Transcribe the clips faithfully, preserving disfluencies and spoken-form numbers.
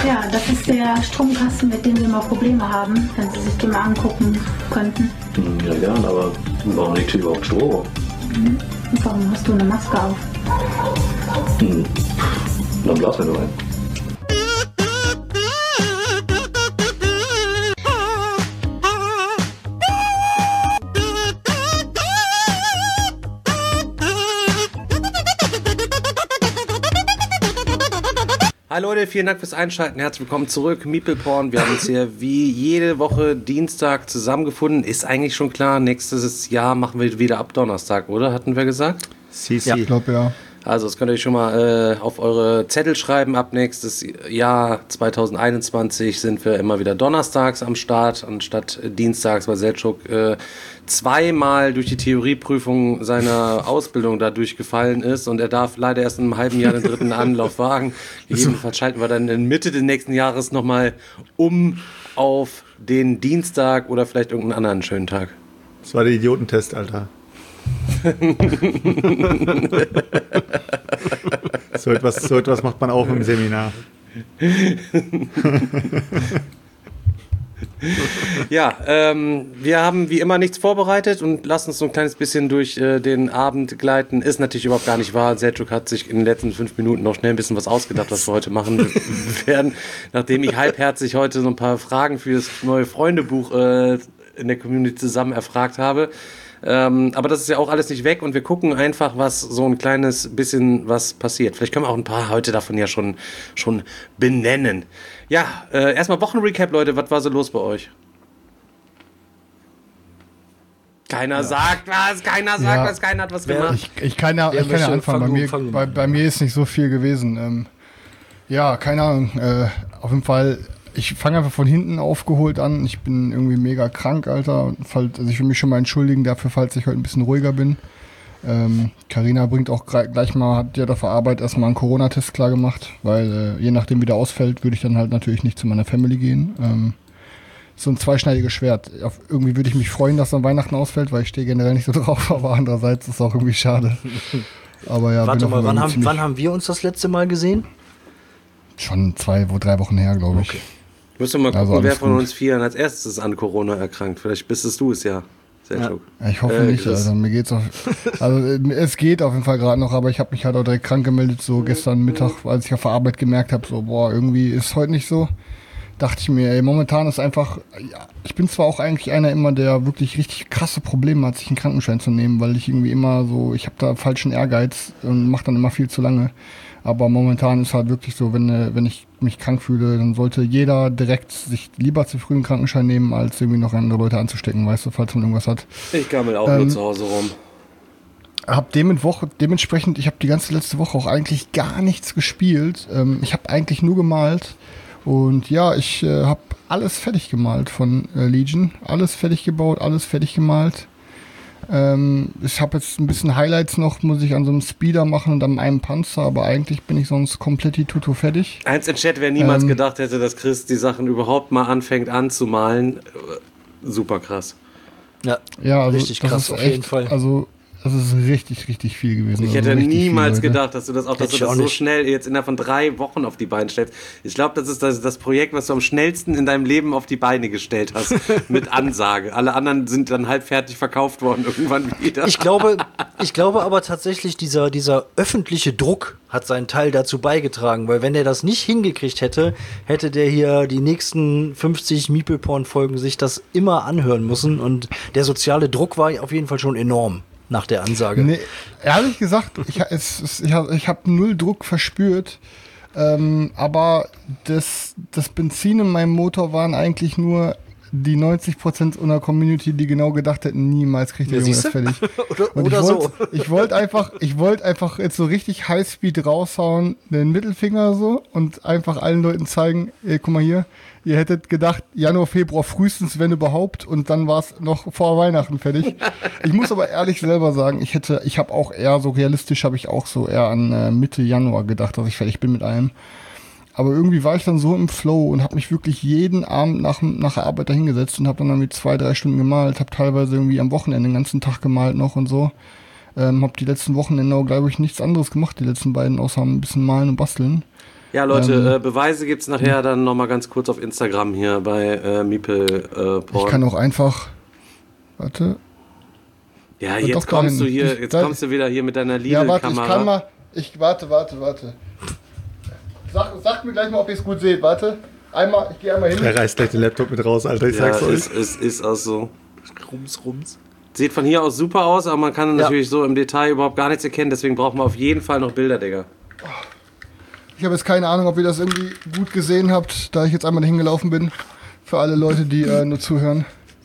Ja, das ist der Stromkasten, mit dem wir mal Probleme haben, wenn Sie sich den mal angucken könnten. Ja, gern, aber warum liegt hier überhaupt Strom? Mhm. Und warum hast du eine Maske auf? Hm. Dann blasen wir nur ein. Hi Leute, vielen Dank fürs Einschalten. Herzlich willkommen zurück. Meeple Porn. Wir haben uns hier wie jede Woche Dienstag zusammengefunden. Ist eigentlich schon klar, nächstes Jahr machen wir wieder ab Donnerstag, oder? Hatten wir gesagt? Si, si. Ja, ich glaube ja. Also das könnt ihr euch schon mal äh, auf eure Zettel schreiben. Ab nächstes Jahr zwanzig einundzwanzig sind wir immer wieder donnerstags am Start, anstatt dienstags, weil Selçuk äh, zweimal durch die Theorieprüfung seiner Ausbildung da durchgefallen ist und er darf leider erst in einem halben Jahr den dritten Anlauf wagen. Gegebenenfalls schalten wir dann in Mitte des nächsten Jahres nochmal um auf den Dienstag oder vielleicht irgendeinen anderen schönen Tag. Das war der Idiotentest, Alter. so, etwas, so etwas macht man auch im Seminar. Ja, ähm, wir haben wie immer nichts vorbereitet und lassen uns so ein kleines bisschen durch äh, den Abend gleiten. Ist natürlich überhaupt gar nicht wahr. Selçuk hat sich in den letzten fünf Minuten noch schnell ein bisschen was ausgedacht, was wir heute machen werden. Nachdem ich halbherzig heute so ein paar Fragen für das neue Freundebuch äh, in der Community zusammen erfragt habe. Ähm, aber das ist ja auch alles nicht weg und wir gucken einfach, was so ein kleines bisschen was passiert. Vielleicht können wir auch ein paar heute davon ja schon, schon benennen. Ja, äh, erstmal Wochenrecap, Leute. Was war so los bei euch? Keiner ja. sagt was, keiner sagt ja. was, keiner hat was Wer, gemacht. Ich, ich kann ja, ich kann ja anfangen. Bei mir, bei, bei mir ist nicht so viel gewesen. Ähm, ja, keine Ahnung. Äh, auf jeden Fall... Ich fange einfach von hinten aufgeholt an. Ich bin irgendwie mega krank, Alter. Also ich will mich schon mal entschuldigen dafür, falls ich heute ein bisschen ruhiger bin. Carina ähm, bringt auch gleich mal, hat ja dafür Arbeit erstmal einen Corona-Test klar gemacht, weil äh, je nachdem wie der ausfällt, würde ich dann halt natürlich nicht zu meiner Family gehen. Ähm, so ein zweischneidiges Schwert. Auf, irgendwie würde ich mich freuen, dass dann Weihnachten ausfällt, weil ich stehe generell nicht so drauf, aber andererseits ist es auch irgendwie schade. Aber ja, Warte mal, wann haben, wann haben wir uns das letzte Mal gesehen? Schon zwei, wo, drei Wochen her, glaube ich. Okay. Müssen wir mal gucken, also wer von gut. uns vier als erstes an Corona erkrankt. Vielleicht bist es du es ja. Ja. Ich hoffe äh, nicht. Also mir geht's auf, also es geht auf jeden Fall gerade noch, aber ich habe mich halt auch direkt krank gemeldet, so gestern Mittag, als ich auf der Arbeit gemerkt habe, so boah, irgendwie ist heute nicht so. Dachte ich mir, ey, momentan ist einfach, ja, ich bin zwar auch eigentlich einer immer, der wirklich richtig krasse Probleme hat, sich einen Krankenschein zu nehmen, weil ich irgendwie immer so, ich habe da falschen Ehrgeiz und mache dann immer viel zu lange. Aber momentan ist halt wirklich so, wenn, wenn ich mich krank fühle, dann sollte jeder direkt sich lieber zu früh einen Krankenschein nehmen, als irgendwie noch andere Leute anzustecken, weißt du, falls man irgendwas hat. Ich gammel auch ähm, nur zu Hause rum. Hab dem Woche, dementsprechend, ich habe die ganze letzte Woche auch eigentlich gar nichts gespielt. Ähm, ich habe eigentlich nur gemalt. Und ja, ich äh, habe alles fertig gemalt von äh, Legion. Alles fertig gebaut, alles fertig gemalt. Ähm, ich habe jetzt ein bisschen Highlights noch, muss ich an so einem Speeder machen und an einem Panzer, aber eigentlich bin ich sonst komplett die Tuto fertig. Eins in Chat, wer niemals ähm, gedacht hätte, dass Chris die Sachen überhaupt mal anfängt anzumalen. Super krass. Ja, ja also richtig krass, auf echt, jeden Fall. Also das ist richtig, richtig viel gewesen. Ich also hätte viel, niemals gedacht, dass du das auch, dass du das auch so nicht. schnell jetzt innerhalb von drei Wochen auf die Beine stellst. Ich glaube, das ist das, das Projekt, was du am schnellsten in deinem Leben auf die Beine gestellt hast. Mit Ansage. Alle anderen sind dann halb fertig verkauft worden irgendwann wieder. Ich glaube, ich glaube aber tatsächlich, dieser, dieser öffentliche Druck hat seinen Teil dazu beigetragen, weil wenn er das nicht hingekriegt hätte, hätte der hier die nächsten fünfzig Meeple-Porn-Folgen sich das immer anhören müssen und der soziale Druck war auf jeden Fall schon enorm. Nach der Ansage. Nee, ehrlich gesagt, ich, es, es, ich, ich habe null Druck verspürt, ähm, aber das, das Benzin in meinem Motor waren eigentlich nur die neunzig Prozent unserer Community, die genau gedacht hätten, niemals kriegt der ja, Junge das fertig. oder Und oder ich wollt, so. Ich wollte einfach, ich wollte einfach jetzt so richtig Highspeed raushauen, den Mittelfinger so und einfach allen Leuten zeigen, ey, guck mal hier, ihr hättet gedacht, Januar, Februar frühestens, wenn überhaupt, und dann war es noch vor Weihnachten fertig. Ich muss aber ehrlich selber sagen, ich hätte, ich habe auch eher so realistisch, habe ich auch so eher an äh, Mitte Januar gedacht, dass ich fertig bin mit allem. Aber irgendwie war ich dann so im Flow und habe mich wirklich jeden Abend nach, nach der Arbeit da hingesetzt und habe dann irgendwie zwei, drei Stunden gemalt, habe teilweise irgendwie am Wochenende den ganzen Tag gemalt noch und so. Ähm, habe die letzten Wochenende, glaube ich, nichts anderes gemacht, die letzten beiden, außer ein bisschen malen und basteln. Ja, Leute, Ähm, äh, Beweise gibt's nachher dann nochmal ganz kurz auf Instagram hier bei äh, Meeple äh, Porn. Ich kann auch einfach. Warte. Ja, Und jetzt doch kommst dahin. du hier, Ich- jetzt da- kommst du wieder hier mit deiner Ja, warte, ich Lidl-Kamera. kann mal. Ich warte, warte, warte. Sag, sagt mir gleich mal, ob ihr es gut seht. Warte. Einmal, ich gehe einmal hin. Er reißt gleich den Laptop mit raus, Alter, ich Ja, sag's euch. es ist, ist auch so. Rums, rums. Sieht von hier aus super aus, aber man kann Ja. natürlich so im Detail überhaupt gar nichts erkennen. Deswegen brauchen wir auf jeden Fall noch Bilder, Digga. Ich habe jetzt keine Ahnung, ob ihr das irgendwie gut gesehen habt, da ich jetzt einmal dahin gelaufen bin. Für alle Leute, die äh, nur zuhören.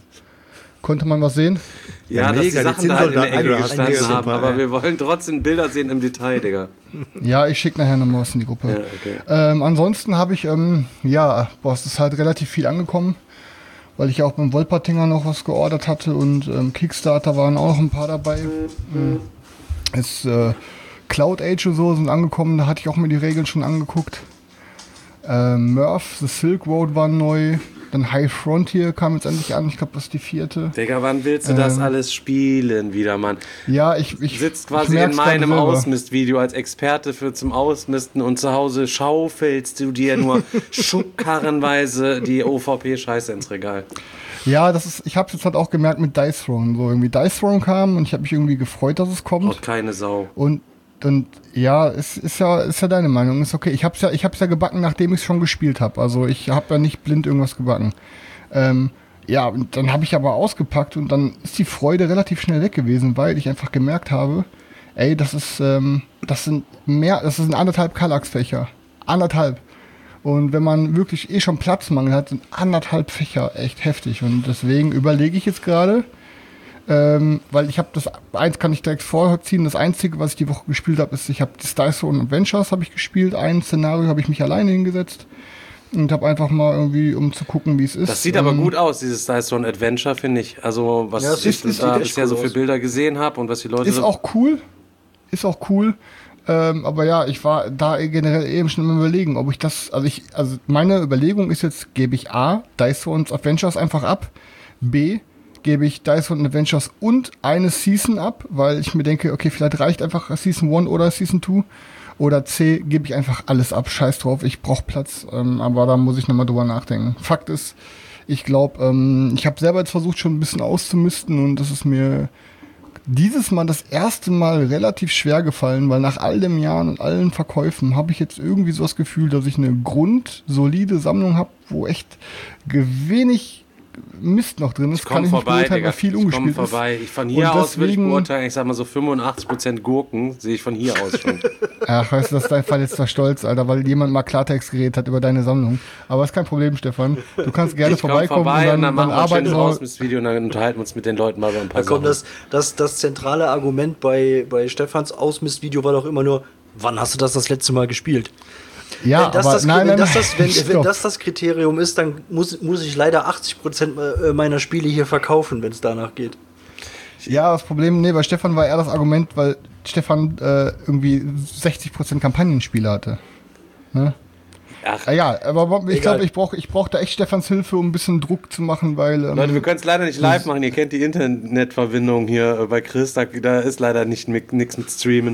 Konnte man was sehen? Ja, Ja, dass die mega, die Sachen da halt in der Zinnsoldaten, Ecke du hast gestanden mega haben. super, Aber ey. wir wollen trotzdem Bilder sehen im Detail, Digga. Ja, ich schicke nachher nochmal was in die Gruppe. Ja, okay. Ähm, ansonsten habe ich, ähm, ja, boah, es ist halt relativ viel angekommen, weil ich ja auch beim Wolpertinger noch was geordert hatte und ähm, Kickstarter waren auch noch ein paar dabei. Mhm. Es, äh, Cloud Age und so sind angekommen, da hatte ich auch mir die Regeln schon angeguckt. Ähm, Murph, The Silk Road war neu. Dann High Frontier kam jetzt endlich an, ich glaube, das ist die vierte. Digga, wann willst du das Ähm. alles spielen wieder, Mann? Ja, ich, ich Du sitzt ich quasi merk's in grade meinem selber. Ausmistvideo als Experte für zum Ausmisten und zu Hause schaufelst du dir nur schubkarrenweise die O V P-Scheiße ins Regal. Ja, das ist, ich habe jetzt halt auch gemerkt mit Dice Throne. So irgendwie Dice Throne kam und ich habe mich irgendwie gefreut, dass es kommt. Haut keine Sau. Und dann, ja, es ist ja, ist ja deine Meinung, ist okay. Ich hab's ja, ich hab's ja gebacken, nachdem ich es schon gespielt habe. Also ich habe ja nicht blind irgendwas gebacken. Ähm, ja, und dann habe ich aber ausgepackt und dann ist die Freude relativ schnell weg gewesen, weil ich einfach gemerkt habe, ey, das ist, ähm, das sind mehr, das sind anderthalb Kallax-Fächer. Anderthalb. Und wenn man wirklich eh schon Platzmangel hat, sind anderthalb Fächer echt heftig. Und deswegen überlege ich jetzt gerade, ähm, weil ich habe das, eins kann ich direkt vorziehen, das Einzige, was ich die Woche gespielt habe, ist, ich habe die Dice Throne Adventures habe ich gespielt, ein Szenario habe ich mich alleine hingesetzt und habe einfach mal irgendwie, um zu gucken, wie es ist. Das sieht aber ähm, gut aus, dieses Dice Throne Adventure, finde ich. Also, was Ja, es ich ist- es da sieht echt bisher so cool für aus. Bilder gesehen habe und was die Leute Ist so. auch cool, ist auch cool. Ähm, aber ja, ich war da generell eben schon im Überlegen, ob ich das, also ich, also meine Überlegung ist jetzt, gebe ich A, Dice Throne Adventures einfach ab, B, gebe ich Dice Throne Adventures und eine Season ab, weil ich mir denke, okay, vielleicht reicht einfach Season eins oder Season zwei, oder C, gebe ich einfach alles ab, scheiß drauf, ich brauche Platz, ähm, aber da muss ich nochmal drüber nachdenken. Fakt ist, ich glaube, ähm, ich habe selber jetzt versucht, schon ein bisschen auszumisten und das ist mir dieses Mal das erste Mal relativ schwer gefallen, weil nach all den Jahren und allen Verkäufen habe ich jetzt irgendwie so das Gefühl, dass ich eine grundsolide Sammlung habe, wo echt wenig Mist noch drin ist. Ich komm nicht vorbei, beurteilen, Digga. weil viel Ich komm umgespielt vorbei. ist. Ich von hier Und aus würde ich deswegen- beurteilen, ich sag mal so fünfundachtzig Prozent Gurken sehe ich von hier aus schon. Ach, weißt du, das ist dein verletzter Stolz, Alter, weil jemand mal Klartext geredet hat über deine Sammlung. Aber ist kein Problem, Stefan. Du kannst gerne Ich komm vorbeikommen vorbei und dann, und dann machen wir ein arbeiten schönes wir. Ausmistvideo und dann unterhalten wir uns mit den Leuten mal über ein paar Da kommt Sachen. das, das, das zentrale Argument bei, bei Stefans Ausmistvideo war doch immer nur, wann hast du das das letzte Mal gespielt? Ja, wenn das, aber das, nein, wenn, nein, das, nein, das, wenn, wenn stopp. das das Kriterium ist, dann muss, muss ich leider achtzig Prozent meiner Spiele hier verkaufen, wenn es danach geht. Ja, das Problem, nee, bei Stefan war eher das Argument, weil Stefan äh, irgendwie sechzig Prozent Kampagnenspiele hatte. Ne? Ach, Ah, ja, aber ich Egal. glaube, ich brauche ich brauch da echt Stefans Hilfe, um ein bisschen Druck zu machen, weil. Ähm, Leute, wir können es leider nicht live machen. Ihr kennt die Internetverbindung hier äh, bei Chris. Da, da ist leider nicht nichts mit Streamen.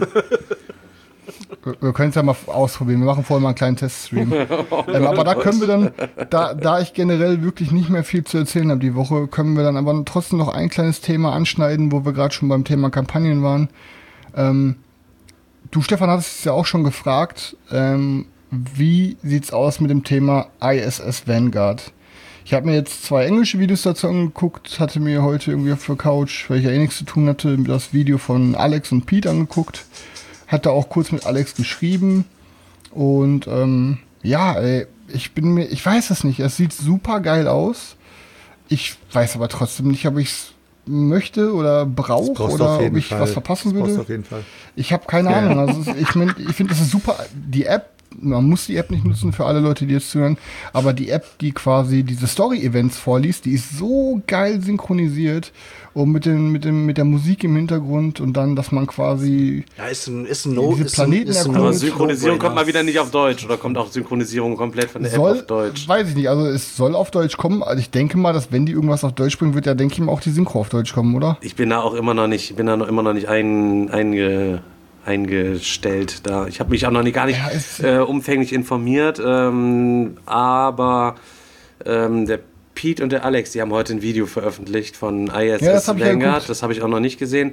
wir wir können es ja mal ausprobieren. Wir machen vorher mal einen kleinen Teststream. ähm, aber da können wir dann, da, da ich generell wirklich nicht mehr viel zu erzählen habe die Woche, können wir dann aber trotzdem noch ein kleines Thema anschneiden, wo wir gerade schon beim Thema Kampagnen waren. Ähm, du, Stefan, hattest es ja auch schon gefragt, ähm, wie sieht's aus mit dem Thema I S S Vanguard? Ich habe mir jetzt zwei englische Videos dazu angeguckt, hatte mir heute irgendwie auf der Couch, weil ich ja eh nichts zu tun hatte, das Video von Alex und Pete angeguckt. Hatte auch kurz mit Alex geschrieben. Und ähm, ja, ey, ich bin mir, ich weiß es nicht, es sieht super geil aus. Ich weiß aber trotzdem nicht, ob ich es möchte oder brauche brauchst du oder auf jeden ob ich Fall. was verpassen Das brauchst du würde. auf jeden Fall. Ich habe keine Ja. Ahnung. Also es ist, ich mein, ich finde, das ist super. Die App, man muss die App nicht nutzen für alle Leute, die jetzt zuhören, aber die App, die quasi diese Story-Events vorliest, die ist so geil synchronisiert und mit dem, mit dem, mit der Musik im Hintergrund und dann, dass man quasi Ja, ist ein, ist ein No. Diese ist Planeten ein, ist ein erkunden. Aber Gut. Synchronisierung No-Brainer. kommt mal wieder nicht auf Deutsch. Oder kommt auch Synchronisierung komplett von der App soll, auf Deutsch? weiß ich nicht, also es soll auf Deutsch kommen. Also ich denke mal, dass wenn die irgendwas auf Deutsch bringen, wird ja, denke ich mal, auch die Synchro auf Deutsch kommen, oder? Ich bin da auch immer noch nicht, bin da noch immer noch nicht ein, einge, eingestellt da. Ich habe mich auch noch nie, gar nicht Ja, äh, umfänglich informiert, ähm, aber ähm, der Pete und der Alex, die haben heute ein Video veröffentlicht von I S S Ja, das hab ich ja Vanguard. geguckt. Das habe ich auch noch nicht gesehen.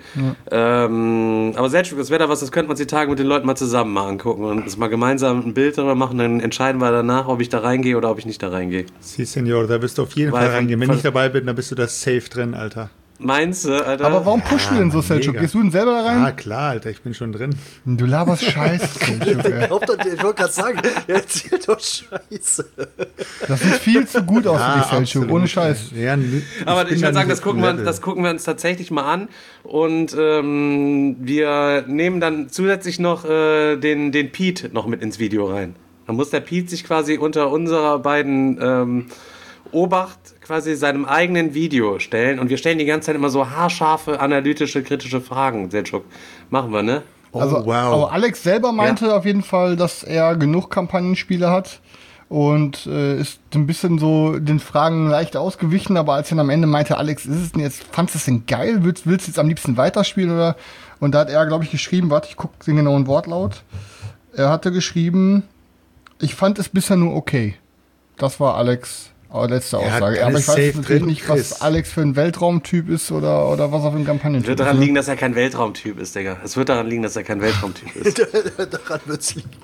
Ähm, aber Selchuk, das wäre da was, das könnte man sich die Tage mit den Leuten mal zusammen mal angucken und uns mal gemeinsam ein Bild darüber machen. Dann entscheiden wir danach, ob ich da reingehe oder ob ich nicht da reingehe. Sie, Senor, da wirst du auf jeden Weil Fall von- reingehen. Wenn von- ich dabei bin, dann bist du da safe drin, Alter. Meinst du, Alter? Aber warum pushst du denn so, Selchuk? mega. Gehst du denn selber da rein? Ah, klar, Alter, ich bin schon drin. Du laberst Scheiße, Selchuk, ey. Glaubt doch, ich wollte gerade sagen, er erzählt doch Scheiße. Das sieht viel zu gut aus für dich, Selchuk. absolut. Ohne Scheiß. Ja, n- Aber ich bin würde da sagen, nicht das auf gucken, dem wir, Level. das gucken wir uns tatsächlich mal an. Und ähm, wir nehmen dann zusätzlich noch äh, den, den Pete noch mit ins Video rein. Dann muss der Pete sich quasi unter unserer beiden ähm, Obacht quasi seinem eigenen Video stellen. Und wir stellen die ganze Zeit immer so haarscharfe, analytische, kritische Fragen, Selchuk. Machen wir, ne? Oh, Also, wow. aber Alex selber meinte auf jeden Fall, dass er genug Kampagnenspiele hat und äh, ist ein bisschen so den Fragen leicht ausgewichen, aber als dann am Ende meinte, Alex, ist es denn jetzt, fandest du es denn geil? Willst, willst du jetzt am liebsten weiterspielen oder? Und da hat er, glaube ich, geschrieben, warte, ich gucke den genauen Wortlaut. Er hatte geschrieben, ich fand es bisher nur okay. Das war Alex äh, letzte Ja, Aussage. dann Aber ist ich weiß safe jetzt natürlich drin, nicht, was Chris. Alex für ein Weltraumtyp ist oder, oder was auf dem Kampagnentyp Wird ist. daran ne? liegen, dass er kein Weltraumtyp ist, Digga. Es wird daran liegen, dass er kein Weltraumtyp ist. Daran wird's liegen.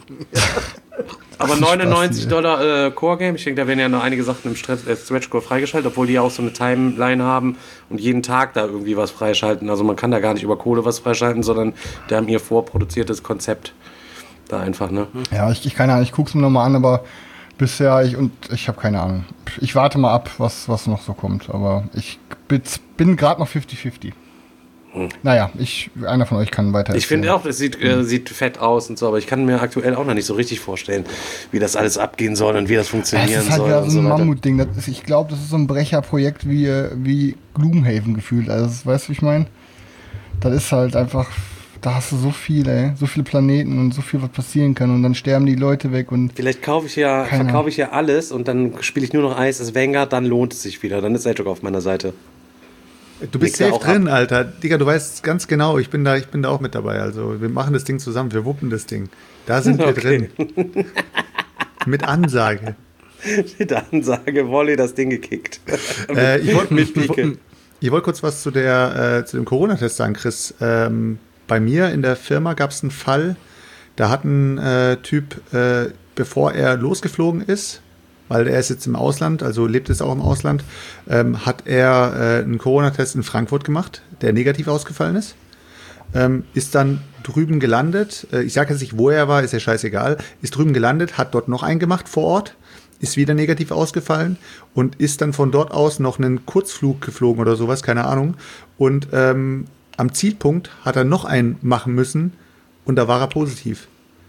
Aber neunundneunzig Dollar äh, Core-Game, ich denke, da werden ja noch einige Sachen im Stretch, äh, Stretch-Core freigeschaltet, obwohl die ja auch so eine Timeline haben und jeden Tag da irgendwie was freischalten. Also man kann da gar nicht über Kohle was freischalten, sondern die haben ihr vorproduziertes Konzept da einfach, ne? Ja, ich, ich keine Ahnung, ich guck's mir nochmal an, aber bisher, ich und ich habe keine Ahnung. Ich warte mal ab, was, was noch so kommt, aber ich bin, bin gerade noch fifty fifty. Hm. Naja, ich, einer von euch kann weiter Ich finde erzählen. auch, das sieht, äh, sieht fett aus und so, aber ich kann mir aktuell auch noch nicht so richtig vorstellen, wie das alles abgehen soll und wie das Ja, funktionieren es ist halt soll wieder und so so ein weiter. Mammutding. Das ist, ich glaube, das ist so ein Brecherprojekt wie, äh, wie Gloomhaven gefühlt. Also, das, weißt du, wie ich meine? Das ist halt einfach, da hast du so viel, ey, so viele Planeten und so viel, was passieren kann und dann sterben die Leute weg und Vielleicht kaufe ich ja, Keine verkaufe ich ja alles und dann spiele ich nur noch I S S Vanguard, dann lohnt es sich wieder. Dann ist Selchuk auf meiner Seite. Du bist Nickt er safe auch drin, Alter. Digga, du weißt ganz genau, ich bin da, ich bin da auch mit dabei. Also wir machen das Ding zusammen, wir wuppen das Ding. Da sind wir Okay. drin. Mit Ansage. Mit der Ansage, Volley das Ding gekickt. Äh, ich wollte Mit Pike. ich wollt kurz was zu, der, äh, zu dem Corona-Test sagen, Chris. Ähm, bei mir in der Firma gab es einen Fall, da hat ein äh, Typ, äh, bevor er losgeflogen ist, weil er ist jetzt im Ausland, also lebt es auch im Ausland, ähm, hat er äh, einen Corona-Test in Frankfurt gemacht, der negativ ausgefallen ist. Ähm, ist dann drüben gelandet, äh, ich sage jetzt nicht, wo er war, ist ja scheißegal, ist drüben gelandet, hat dort noch einen gemacht vor Ort, ist wieder negativ ausgefallen und ist dann von dort aus noch einen Kurzflug geflogen oder sowas, keine Ahnung. Und ähm, am Zielpunkt hat er noch einen machen müssen und da war er positiv.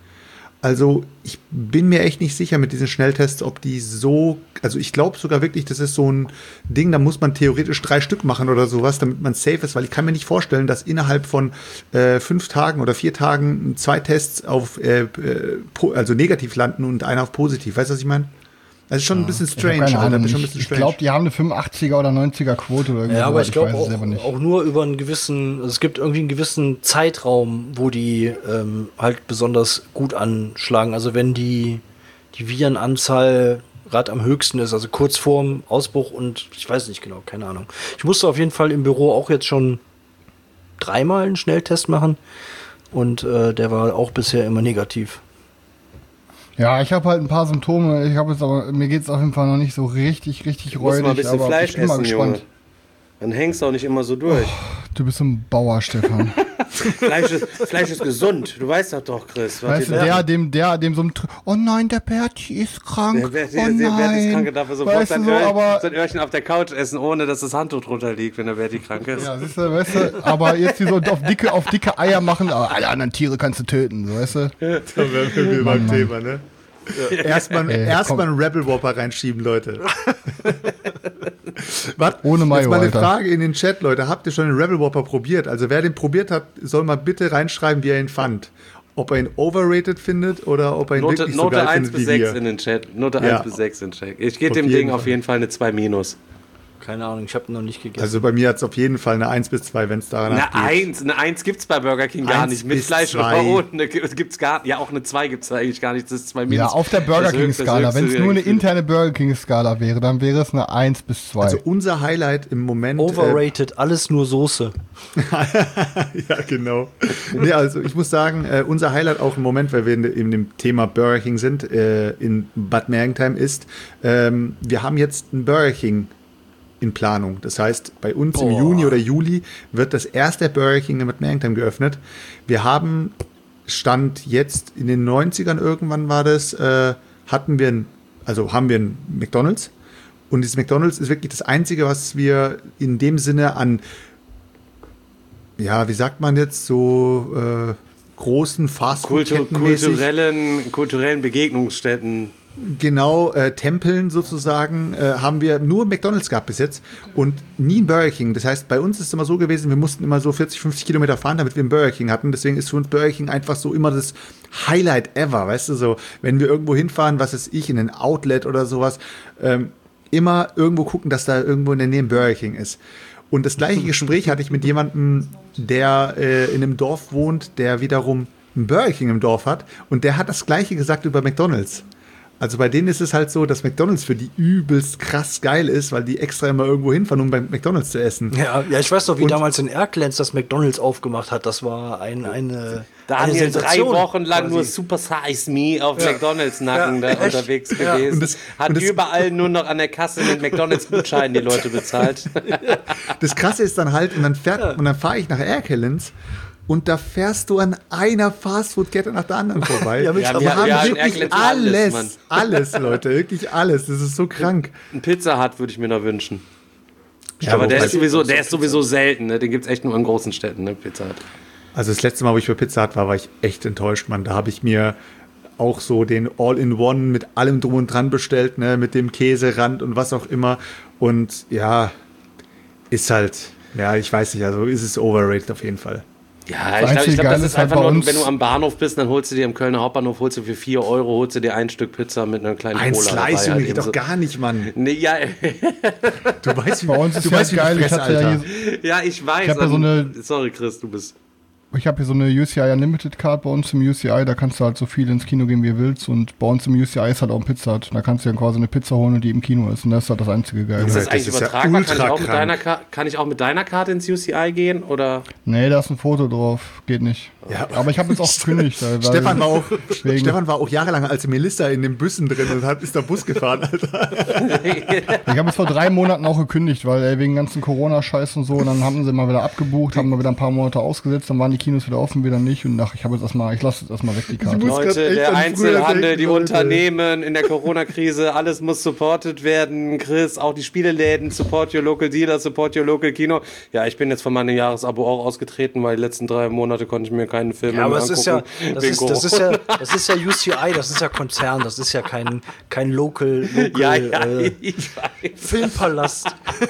Also ich bin mir echt nicht sicher mit diesen Schnelltests, ob die so, also ich glaube sogar wirklich, das ist so ein Ding, da muss man theoretisch drei Stück machen oder sowas, damit man safe ist, weil ich kann mir nicht vorstellen, dass innerhalb von äh, fünf Tagen oder vier Tagen zwei Tests auf, äh, äh, also negativ landen und einer auf positiv. Weißt du, was ich meine? Das ist schon ein bisschen Ich hab strange, keine Alter. Ahnung. Das ist schon ein Ich, bisschen ich strange. glaube, die haben eine fünfundachtziger oder neunziger Quote oder irgendwie Ja, aber sowas. ich glaube weiß es auch, selber nicht. auch nur über einen gewissen, also es gibt irgendwie einen gewissen Zeitraum, wo die ähm, halt besonders gut anschlagen. Also wenn die, die Virenanzahl gerade am höchsten ist, also kurz vorm Ausbruch und ich weiß nicht genau, keine Ahnung. Ich musste auf jeden Fall im Büro auch jetzt schon dreimal einen Schnelltest machen und äh, der war auch bisher immer negativ. Ja, ich habe halt ein paar Symptome. Ich habe jetzt aber, mir geht es auf jeden Fall noch nicht so richtig, richtig Du musst räudig. mal ein bisschen aber Fleisch ich bin mal essen, gespannt. Junge. Dann hängst du auch nicht immer so durch. Du bist so ein Bauer, Stefan. Fleisch, ist, Fleisch ist gesund. Du weißt das doch, Chris. Was Weißt du, dir- der, dem, der, dem so ein, Tr- oh nein, der Berti ist krank. Der, der, oh der, der Berti ist nein. krank, er darf er sofort Weißt du sein, so, Öhrchen, aber, sein Öhrchen auf der Couch essen, ohne dass das Handtuch drunter liegt, wenn der Berti krank ist. ja, siehst du, weißt du, aber jetzt die so auf dicke, auf dicke Eier machen, aber alle anderen Tiere kannst du töten, so, weißt du. Da wären wir wieder beim Thema, ne? Erstmal Ey, erstmal komm. einen Rebel Whopper reinschieben, Leute. Was? Ohne Mayo, Jetzt mal eine Alter. Frage in den Chat, Leute. Habt ihr schon den Rebel Whopper probiert? Also wer den probiert hat, soll mal bitte reinschreiben, wie er ihn fand. Ob er ihn overrated findet oder ob er ihn Note, wirklich so Note geil eins findet bis wie sechs wir. in den Chat. Note Ja. eins bis sechs in den Chat. Ich gebe Auf dem jeden Ding auf Fall. jeden Fall eine zwei minus. keine Ahnung, ich habe noch nicht gegessen. Also bei mir hat es auf jeden Fall eine eins bis zwei, wenn es daran Eine eins, eine eins gibt's bei Burger King gar eins nicht. Mit bis Fleisch zwei. oder ohne gibt's gar ja auch eine zwei gibt's da eigentlich gar nicht. Das ist zwei Minus. Ja, auf der Burger King-Skala. Wenn es nur eine interne Burger King-Skala wäre, dann wäre es eine eins bis zwei. Also unser Highlight im Moment. Overrated, äh, alles nur Soße. Ja, genau. Nee, also ich muss sagen, äh, unser Highlight auch im Moment, weil wir in, in dem Thema Burger King sind, äh, in Bad Mergentheim ist, ähm, wir haben jetzt ein Burger King in Planung. Das heißt, bei uns Boah. im Juni oder Juli wird das erste Burger King in Bad Mergentheim geöffnet. Wir haben, Stand jetzt in den neunzigern irgendwann war das, äh, hatten wir ein, also haben wir ein McDonald's. Und dieses McDonald's ist wirklich das Einzige, was wir in dem Sinne an, ja, wie sagt man jetzt, so äh, großen Fastfood-Ketten kulturellen, kulturellen Begegnungsstätten. Genau, äh, Tempeln sozusagen, äh, haben wir nur McDonald's gehabt bis jetzt und nie ein Burger King. Das heißt, bei uns ist es immer so gewesen, wir mussten immer so vierzig, fünfzig Kilometer fahren, damit wir ein Burger King hatten. Deswegen ist für uns Burger King einfach so immer das Highlight ever, weißt du, so, wenn wir irgendwo hinfahren, was weiß ich, in ein Outlet oder sowas, ähm, immer irgendwo gucken, dass da irgendwo in der Nähe ein Burger King ist. Und das gleiche Gespräch hatte ich mit jemandem, der äh, in einem Dorf wohnt, der wiederum ein Burger King im Dorf hat. Und der hat das gleiche gesagt über McDonald's. Also bei denen ist es halt so, dass McDonald's für die übelst krass geil ist, weil die extra immer irgendwo hinfahren, um bei McDonald's zu essen. Ja, ja, ich weiß doch, wie und damals in Erkelenz das McDonald's aufgemacht hat. Das war ein, eine Da eine haben wir drei Wochen lang quasi. nur Super Size Me auf ja. McDonald's-Nacken ja, da unterwegs ja. gewesen. Und das, hat und das, überall nur noch an der Kasse mit McDonald's-Gutscheinen die Leute bezahlt. Das Krasse ist dann halt, und dann fährt, ja. und dann fahre ich nach Erkelenz. Und da fährst du an einer Fastfood-Kette nach der anderen vorbei. Ja, wir haben, wir wir haben wirklich alles, alles, alles, Leute, wirklich alles. Das ist so krank. Ein Pizza Hut würde ich mir noch wünschen. Ja, aber der ist sowieso, der ist sowieso selten. Ne? Den gibt es echt nur in großen Städten, ne? Pizza Hut. Also das letzte Mal, wo ich bei Pizza Hut war, war ich echt enttäuscht, Mann. Da habe ich mir auch so den All-in-One mit allem drum und dran bestellt, ne? Mit dem Käserand und was auch immer. Und ja, ist halt, ja, ich weiß nicht, also ist es overrated auf jeden Fall. Ja, ich glaube, glaub, das ist einfach nur, wenn du am Bahnhof bist, dann holst du dir im Kölner Hauptbahnhof, holst du für vier Euro, holst du dir ein Stück Pizza mit einer kleinen ein Cola. Ein Slice, Junge, halt geht doch so. gar nicht, Mann. Nee, ja. Du weißt, wie, bei uns ist du ja weißt, geil, wie Fresse, ich hatte ja, hier, ja, ich weiß. Ich hab ja so eine, sorry, Chris, du bist... Ich habe hier so eine U C I Unlimited Card bei uns im U C I, da kannst du halt so viel ins Kino gehen, wie du willst. Und bei uns im U C I ist halt auch ein Pizza Hut. Da kannst du dann quasi eine Pizza holen, die im Kino ist. Und das ist halt das einzige Geile. Ist das das eigentlich ist übertragbar? Ja kann, ich auch mit krank. deiner Ka- kann ich auch mit deiner Karte ins U C I gehen? Oder? Nee, da ist ein Foto drauf. Geht nicht. Ja. Aber ich habe jetzt auch gekündigt. Weil Stefan, war auch, wegen Stefan war auch jahrelang als Melissa in den Bussen drin und hat, ist da Bus gefahren, Alter. Ich habe jetzt vor drei Monaten auch gekündigt, weil ey, wegen ganzen Corona-Scheiß und so. Und dann haben sie mal wieder abgebucht, haben mal wieder ein paar Monate ausgesetzt, dann waren die Kinos wieder offen, wieder nicht. Und ach, ich habe jetzt erstmal, ich lasse jetzt erstmal weg die Karte. Leute, der Einzelhandel, denken, die Leute. Unternehmen in der Corona-Krise, alles muss supported werden. Chris, auch die Spieleläden, support your local dealer, support your local Kino. Ja, ich bin jetzt von meinem Jahresabo auch ausgetreten, weil die letzten drei Monate konnte ich mir keinen Film ja, mehr aber angucken. das ist ja, das ist, das ist ja, das ist ja U C I, das ist ja Konzern, das ist ja kein, kein Local, local ja, ja, äh, ich weiß. Filmpalast.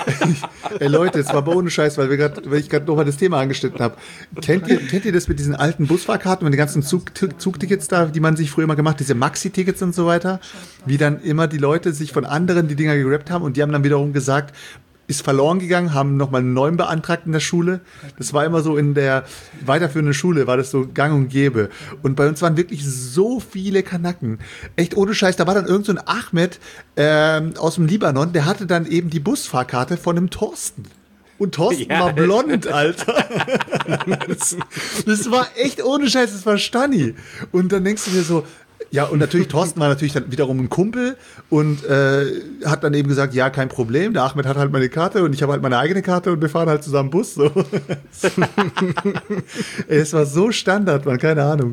Ey Leute, jetzt war aber ohne Scheiß, weil, wir grad, weil ich gerade nochmal das Thema angeschnitten habe. Kennt ihr, kennt ihr das mit diesen alten Busfahrkarten und die ganzen Zug, Zugtickets da, die man sich früher immer gemacht hat, diese Maxi-Tickets und so weiter? Wie dann immer die Leute sich von anderen die Dinger gerappt haben und die haben dann wiederum gesagt, ist verloren gegangen, haben nochmal einen neuen beantragt in der Schule. Das war immer so in der weiterführenden Schule, war das so gang und gäbe. Und bei uns waren wirklich so viele Kanaken. Echt ohne Scheiß, da war dann irgend so ein Ahmed ähm, aus dem Libanon, der hatte dann eben die Busfahrkarte von einem Thorsten. Und Thorsten Ja. war blond, Alter. Das, das war echt ohne Scheiß, das war Stani. Und dann denkst du dir so, ja, und natürlich, Thorsten war natürlich dann wiederum ein Kumpel und äh, hat dann eben gesagt, ja, kein Problem, der Ahmed hat halt meine Karte und ich habe halt meine eigene Karte und wir fahren halt zusammen Bus. So. Es war so Standard, man, keine Ahnung.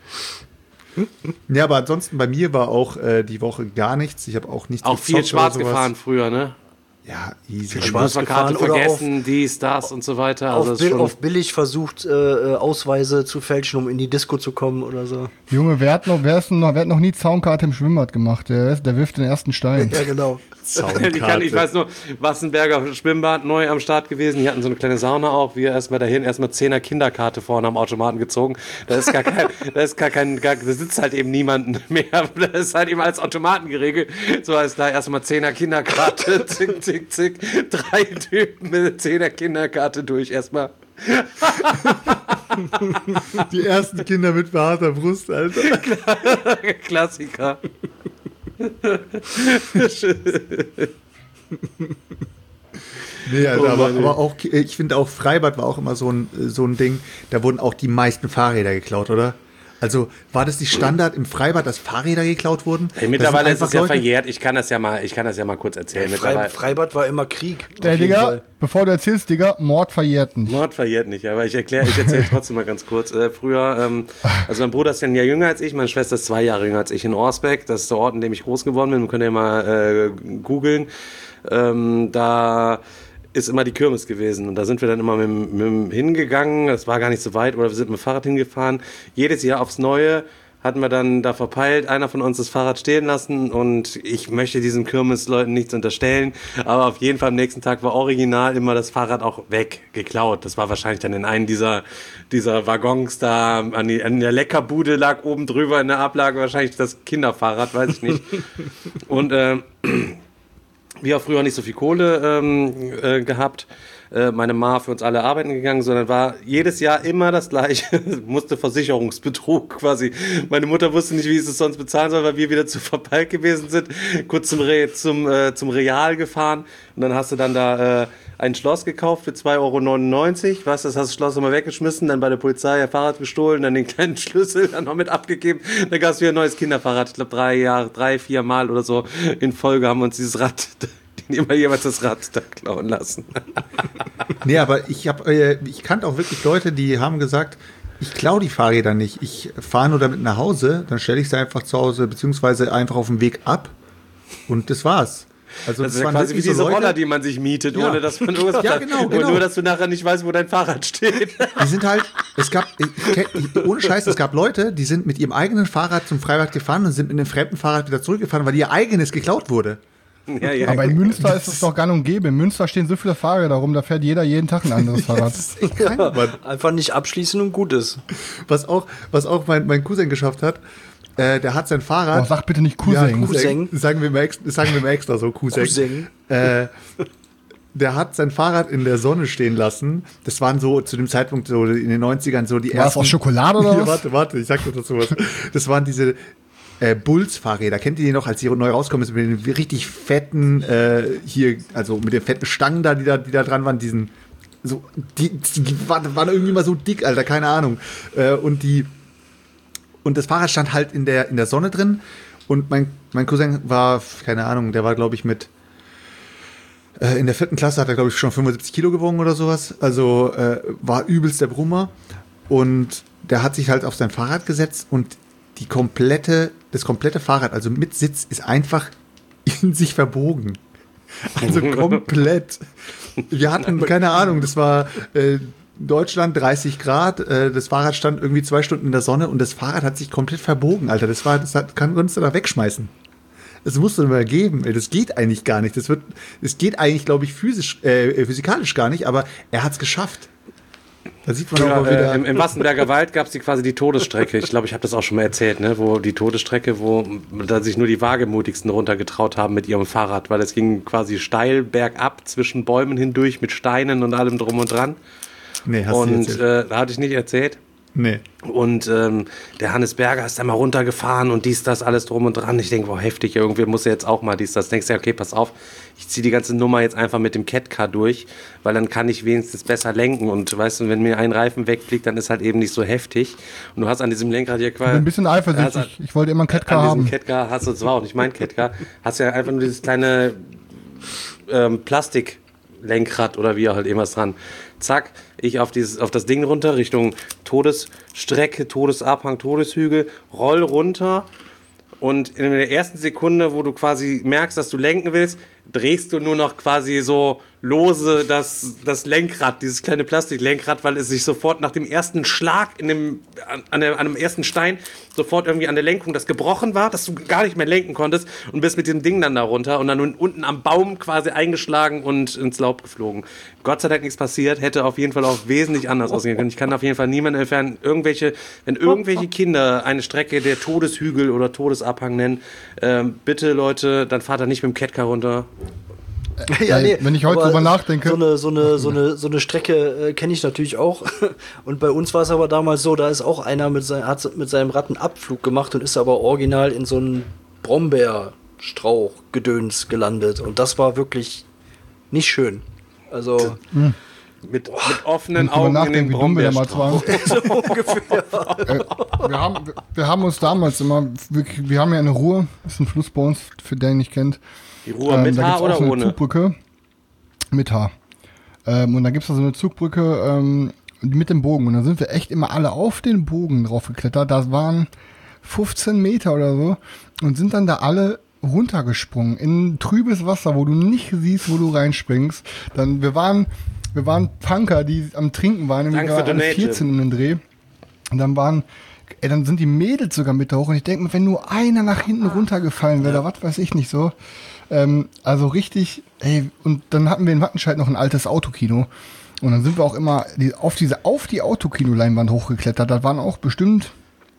Ja, aber ansonsten bei mir war auch äh, die Woche gar nichts. Ich habe auch nichts Auch viel gezockt schwarz oder sowas. gefahren früher, ne? Ja, easy. Viel Schwarz Busfahrkarte gefahren oder vergessen, dies, das und so weiter. Also Auf, ist Bill, schon auf billig versucht, äh, Ausweise zu fälschen, um in die Disco zu kommen oder so. Junge, wer hat noch, wer ist noch, wer hat noch nie Zaunkarte im Schwimmbad gemacht? Der, der wirft den ersten Stein. Ja, genau. ich, kann, ich weiß nur, Wassenberger Schwimmbad neu am Start gewesen. Die hatten so eine kleine Sauna auch. Wir erstmal dahin, erstmal zehner Kinderkarte vorne am Automaten gezogen. Da ist gar kein, da ist gar kein, gar, da sitzt halt eben niemand mehr. Das ist halt eben als Automaten geregelt. So heißt da erstmal zehner Kinderkarte, zick, zick, zick. Drei Typen mit zehner Kinderkarte durch erstmal. Die ersten Kinder mit behaarter Brust, Alter. Klassiker. Nee, also, Oh aber, Mann, aber auch, ich finde auch Freibad war auch immer so ein, so ein Ding, da wurden auch die meisten Fahrräder geklaut, oder? Also war das die Standard im Freibad, dass Fahrräder geklaut wurden? Hey, mittlerweile ist es ja verjährt. Ich kann das ja mal, ich kann das ja mal kurz erzählen. Ja, Frei, Freibad war immer Krieg. Der Digga, bevor du erzählst, Digga, Mord verjährt nicht. Mord verjährt nicht, aber ich erkläre, ich erzähle trotzdem mal ganz kurz. Äh, früher, ähm, also mein Bruder ist ja ein Jahr jünger als ich, meine Schwester ist zwei Jahre jünger als ich in Orsbeck. Das ist der Ort, in dem ich groß geworden bin. Könnt ihr mal äh, googeln. Ähm, da ist immer die Kirmes gewesen und da sind wir dann immer mit, mit dem hingegangen, das war gar nicht so weit, oder wir sind mit dem Fahrrad hingefahren. Jedes Jahr aufs Neue hatten wir dann da verpeilt, einer von uns das Fahrrad stehen lassen und ich möchte diesen Kirmesleuten nichts unterstellen, aber auf jeden Fall am nächsten Tag war original immer das Fahrrad auch weg, geklaut. Das war wahrscheinlich dann in einem dieser, dieser Waggons da, an, die, an der Leckerbude lag oben drüber in der Ablage wahrscheinlich das Kinderfahrrad, weiß ich nicht. Und äh, wir haben früher nicht so viel Kohle ähm, äh, gehabt, äh, meine Ma für uns alle arbeiten gegangen, sondern war jedes Jahr immer das Gleiche, musste Versicherungsbetrug quasi. Meine Mutter wusste nicht, wie sie es sonst bezahlen soll, weil wir wieder zu verpeilt gewesen sind, kurz zum, Re zum, äh, zum Real gefahren und dann hast du dann da äh, ein Schloss gekauft für zwei Euro neunundneunzig, weißt du, das hast das Schloss immer weggeschmissen, dann bei der Polizei ihr Fahrrad gestohlen, dann den kleinen Schlüssel dann noch mit abgegeben, dann gab es wieder ein neues Kinderfahrrad, ich glaube drei Jahre, drei, vier Mal oder so in Folge haben wir uns dieses Rad, immer jemals das Rad da klauen lassen. Nee, aber ich habe, äh, ich kannte auch wirklich Leute, die haben gesagt, ich klaue die Fahrräder nicht, ich fahre nur damit nach Hause, dann stelle ich sie einfach zu Hause, beziehungsweise einfach auf dem Weg ab und das war's. Also das, das ist ja quasi wie diese so Roller, die man sich mietet, ja. ohne dass man irgendwas ja, genau, genau. Und nur, dass du nachher nicht weißt, wo dein Fahrrad steht. Die sind halt, es gab, ich, ich, ohne Scheiß, es gab Leute, die sind mit ihrem eigenen Fahrrad zum Freibad gefahren und sind mit einem fremden Fahrrad wieder zurückgefahren, weil ihr eigenes geklaut wurde. Ja, ja, aber in Münster ist es doch gang und gäbe. In Münster stehen so viele Fahrräder rum, da fährt jeder jeden Tag ein anderes Fahrrad. Ja, einfach nicht abschließen und gut ist. Was auch, was auch mein, mein Cousin geschafft hat, äh, der hat sein Fahrrad... Oh, sag bitte nicht Cousin. Ja, Cousin. Sagen wir mal extra, sagen wir mal extra so, Cousin. Cousin. Äh, der hat sein Fahrrad in der Sonne stehen lassen. Das waren so zu dem Zeitpunkt so in den neunzigern so die War ersten... War das aus Schokolade oder was? Warte, warte, ich sag dir dazu was. Das waren diese... Äh, Bulls-Fahrräder, kennt ihr die noch, als die neu rauskommen, mit den richtig fetten, äh, hier, also mit den fetten Stangen da, die da, die da dran waren, diesen, so, die, die waren, waren irgendwie mal so dick, Alter, keine Ahnung. Äh, und die, und das Fahrrad stand halt in der, in der Sonne drin und mein, mein Cousin war, keine Ahnung, der war, glaube ich, mit, äh, in der vierten Klasse hat er, glaube ich, schon fünfundsiebzig Kilo gewogen oder sowas, also äh, war übelst der Brummer und der hat sich halt auf sein Fahrrad gesetzt und die komplette, das komplette Fahrrad, also mit Sitz, ist einfach in sich verbogen. Also komplett. Wir hatten, keine Ahnung, das war äh, Deutschland, dreißig Grad, äh, das Fahrrad stand irgendwie zwei Stunden in der Sonne und das Fahrrad hat sich komplett verbogen, Alter. Das war, das hat, kann uns da wegschmeißen. Das musst du mal geben. Das geht eigentlich gar nicht. Das wird, das geht eigentlich, glaube ich, physisch, äh, physikalisch gar nicht, aber er hat es geschafft. Da sieht man ja, auch mal wieder. Äh, im, Im Wassenberger Wald gab es die quasi die Todesstrecke. Ich glaube, ich habe das auch schon mal erzählt, ne? Wo die Todesstrecke, wo da sich nur die Wagemutigsten runtergetraut haben mit ihrem Fahrrad, weil es ging quasi steil bergab zwischen Bäumen hindurch mit Steinen und allem drum und dran. Nee, hast und, du erzählt. Äh, da hatte ich nicht erzählt. Nee. Und ähm, der Hannes Berger ist da mal runtergefahren und dies, das, alles drum und dran. Ich denke, boah, heftig, irgendwie muss er jetzt auch mal dies, das. Denkst du, okay, pass auf, ich ziehe die ganze Nummer jetzt einfach mit dem Catcar durch, weil dann kann ich wenigstens besser lenken. Und weißt du, wenn mir ein Reifen wegfliegt, dann ist halt eben nicht so heftig. Und du hast an diesem Lenkrad hier quasi... Ich bin ein bisschen eifersüchtig. Ich wollte immer ein Catcar haben. An diesem Catcar hast du, das war auch nicht mein Catcar, hast ja einfach nur dieses kleine ähm, Plastiklenkrad oder wie auch halt irgendwas dran. Zack, ich auf, dieses, auf das Ding runter, Richtung Todesstrecke, Todesabhang, Todeshügel, roll runter und in der ersten Sekunde, wo du quasi merkst, dass du lenken willst, drehst du nur noch quasi so lose das, das Lenkrad, dieses kleine Plastiklenkrad, weil es sich sofort nach dem ersten Schlag in dem, an, der, an dem ersten Stein sofort irgendwie an der Lenkung das gebrochen war, dass du gar nicht mehr lenken konntest und bist mit dem Ding dann da runter und dann unten am Baum quasi eingeschlagen und ins Laub geflogen. Gott sei Dank nichts passiert, hätte auf jeden Fall auch wesentlich anders ausgehen können. Ich kann auf jeden Fall niemanden empfehlen, irgendwelche, wenn irgendwelche Kinder eine Strecke der Todeshügel oder Todesabhang nennen, äh, bitte Leute, dann fahrt da nicht mit dem Catcar runter. Ja, nee, wenn ich heute drüber nachdenke. So eine, so eine, so eine, so eine Strecke äh, kenne ich natürlich auch. Und bei uns war es aber damals so, da ist auch einer mit, sein, hat mit seinem Rad einen Abflug gemacht und ist aber original in so einen Brombeerstrauch-Gedöns gelandet. Und das war wirklich nicht schön. Also. Hm. Mit, mit offenen Augen in den Brombeerstrauch. So ungefähr. äh, wir, haben, wir, wir haben uns damals immer, wir, wir haben ja eine Ruhr, das ist ein Fluss bei uns, für den ihr nicht kennt. Die Ruhr mit ähm, Haar oder ohne? Zugbrücke mit Haar. Ähm, und da gibt es da so eine Zugbrücke ähm, mit dem Bogen. Und da sind wir echt immer alle auf den Bogen drauf geklettert. Das waren fünfzehn Meter oder so. Und sind dann da alle runtergesprungen in trübes Wasser, wo du nicht siehst, wo du reinspringst. Dann, wir waren, wir waren Punker, die am Trinken waren. Danke für alle vierzehn um den Dreh. Und dann waren, ey, dann sind die Mädels sogar mit da hoch. Und ich denke mir, wenn nur einer nach hinten runtergefallen wäre, ja. was weiß ich nicht so. Ähm, also richtig, ey, und dann hatten wir in Wattenscheid noch ein altes Autokino. Und dann sind wir auch immer die, auf diese, auf die Autokino-Leinwand hochgeklettert. Da waren auch bestimmt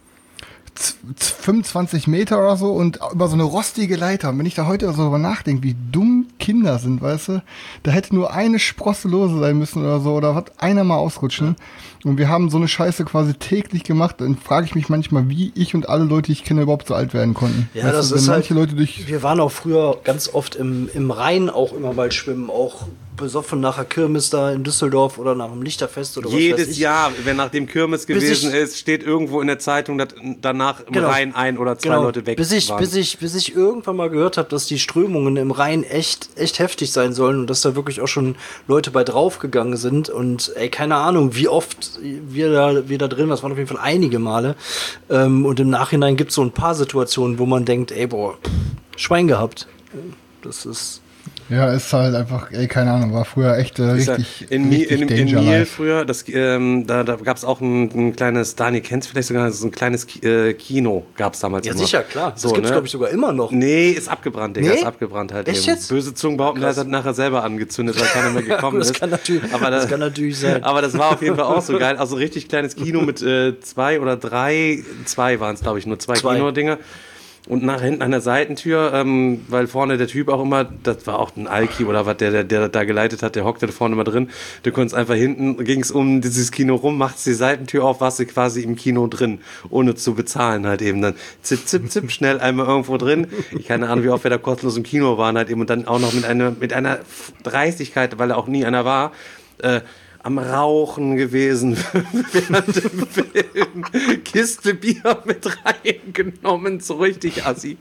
fünfundzwanzig Meter oder so und über so eine rostige Leiter. Und wenn ich da heute so drüber nachdenke, wie dumm Kinder sind, weißt du, da hätte nur eine Sprosse lose sein müssen oder so, oder was, einer mal ausrutschen. Und wir haben so eine Scheiße quasi täglich gemacht. Dann frage ich mich manchmal, wie ich und alle Leute, die ich kenne, überhaupt so alt werden konnten. Ja, weißt das du, ist manche halt, Leute durch. wir waren auch früher ganz oft im, im Rhein auch immer mal schwimmen, auch besoffen nach der Kirmes da in Düsseldorf oder nach dem Lichterfest oder was weiß ich. Jedes Jahr, wenn nach dem Kirmes gewesen ich, ist, steht irgendwo in der Zeitung, dass danach im genau, Rhein ein oder zwei genau, Leute weg bis ich, waren. Bis ich, bis ich irgendwann mal gehört habe, dass die Strömungen im Rhein echt, echt heftig sein sollen und dass da wirklich auch schon Leute bei draufgegangen sind und ey, keine Ahnung, wie oft wir da, wir da drin waren, das waren auf jeden Fall einige Male. Ähm, und im Nachhinein gibt es so ein paar Situationen, wo man denkt, ey, boah, Schwein gehabt. Das ist... Ja, ist halt einfach, ey, keine Ahnung, war früher echt äh, richtig, in, richtig in, in, in Miel früher, das, ähm, da, da gab es auch ein, ein kleines, Dani, kennst du vielleicht sogar, so ein kleines äh, Kino gab es damals ja, immer. Ja, sicher, klar. Das so, gibt's, ne? glaube ich, sogar immer noch. Nee, ist abgebrannt, Digga, nee? ist abgebrannt halt Echt eben. Jetzt? Böse Zungen behaupten, das hat nachher selber angezündet, weil keiner mehr gekommen das ist. Kann natürlich, aber das, das kann natürlich sein. Aber das war auf jeden Fall auch so geil. Also richtig kleines Kino mit äh, zwei oder drei, zwei waren es, glaube ich, nur zwei, zwei. Kinodinger. Und nach hinten an der Seitentür, ähm, weil vorne der Typ auch immer, das war auch ein Alki oder was, der, der, der da geleitet hat, der hockte da vorne immer drin. Du konntest einfach hinten, ging es um dieses Kino rum, macht's die Seitentür auf, warst du quasi im Kino drin, ohne zu bezahlen halt eben. Dann zip, zip, zip, schnell einmal irgendwo drin. Ich keine Ahnung, wie oft wir da kostenlos im Kino waren halt eben und dann auch noch mit einer, mit einer Dreistigkeit, weil da auch nie einer war, äh, am Rauchen gewesen während dem Film. Kiste Bier mit reingenommen, so richtig assi.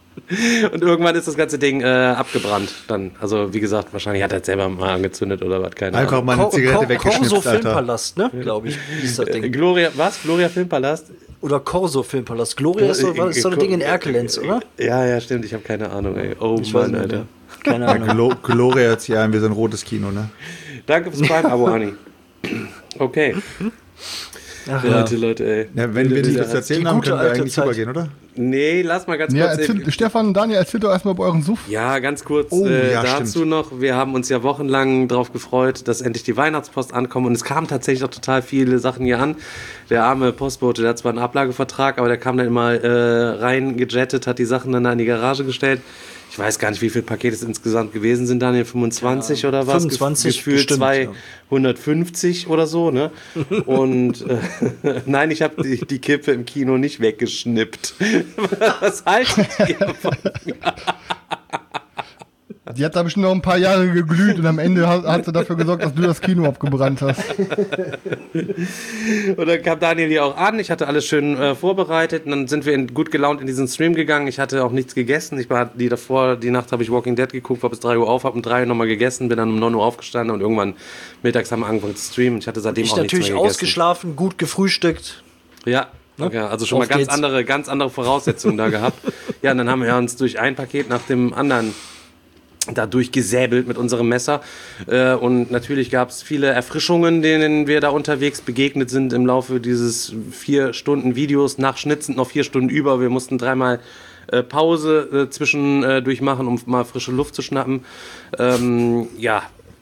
Und irgendwann ist das ganze Ding äh, abgebrannt dann. Also wie gesagt, wahrscheinlich hat er selber mal angezündet oder was, keine Ahnung. Einfach mal eine Zigarette Cor- weggeschnipst, Corso Alter. Filmpalast, ne, glaube ich, ist das Ding. Äh, Gloria, was? Gloria Filmpalast? Oder Corso Filmpalast. Gloria ist so, ist so ein Ding in Erkelenz, oder? Ja, ja, stimmt, ich habe keine Ahnung, ey. Oh ich Mann, nicht, Alter. Keine Ahnung. Glo- Gloria hat ja, wir sind ein rotes Kino, ne? Danke fürs Prime-Abo, Hani. Okay. Ach, Leute, ja. Leute, ey. Ja, wenn wir nichts zu erzählen Die haben, gute können wir alte eigentlich Zeit. übergehen, oder? Nee, lass mal ganz Ja, kurz... erzähl, Stefan und Daniel, erzählt doch erstmal bei euren Suff. Ja, ganz kurz Oh, äh, ja, dazu stimmt. noch. Wir haben uns ja wochenlang darauf gefreut, dass endlich die Weihnachtspost ankommt. Und es kamen tatsächlich auch total viele Sachen hier an. Der arme Postbote, der hat zwar einen Ablagevertrag, aber der kam dann immer äh, rein gejettet, hat die Sachen dann da in die Garage gestellt. Ich weiß gar nicht, wie viele Pakete es insgesamt gewesen sind, Daniel, fünfundzwanzig ja, oder was? fünfundzwanzig Gefühlt bestimmt, zweihundertfünfzig ja. oder so, ne? Und äh, nein, ich habe die, die Kippe im Kino nicht weggeschnippt. Was haltet ihr von mir? Die hat da bestimmt noch ein paar Jahre geglüht und am Ende hat, hat sie dafür gesorgt, dass du das Kino abgebrannt hast. Und dann kam Daniel hier auch an. Ich hatte alles schön äh, vorbereitet. Und dann sind wir in, gut gelaunt in diesen Stream gegangen. Ich hatte auch nichts gegessen. Ich war die davor, die Nacht habe ich Walking Dead geguckt, war bis drei Uhr auf, habe um drei Uhr nochmal gegessen, bin dann um neun Uhr aufgestanden und irgendwann mittags haben wir angefangen zu streamen. Ich hatte seitdem Ich auch nichts mehr natürlich gegessen. ausgeschlafen, gut gefrühstückt. Ja. Okay, also schon Auf mal ganz geht's. andere, ganz andere Voraussetzungen da gehabt. Ja, und dann haben wir uns durch ein Paket nach dem anderen da durchgesäbelt mit unserem Messer. Äh, und natürlich gab es viele Erfrischungen, denen wir da unterwegs begegnet sind im Laufe dieses vier Stunden Videos. Nach Schnitt sind noch vier Stunden über. Wir mussten dreimal äh, Pause äh, zwischendurch machen, um mal frische Luft zu schnappen. Ähm, ja,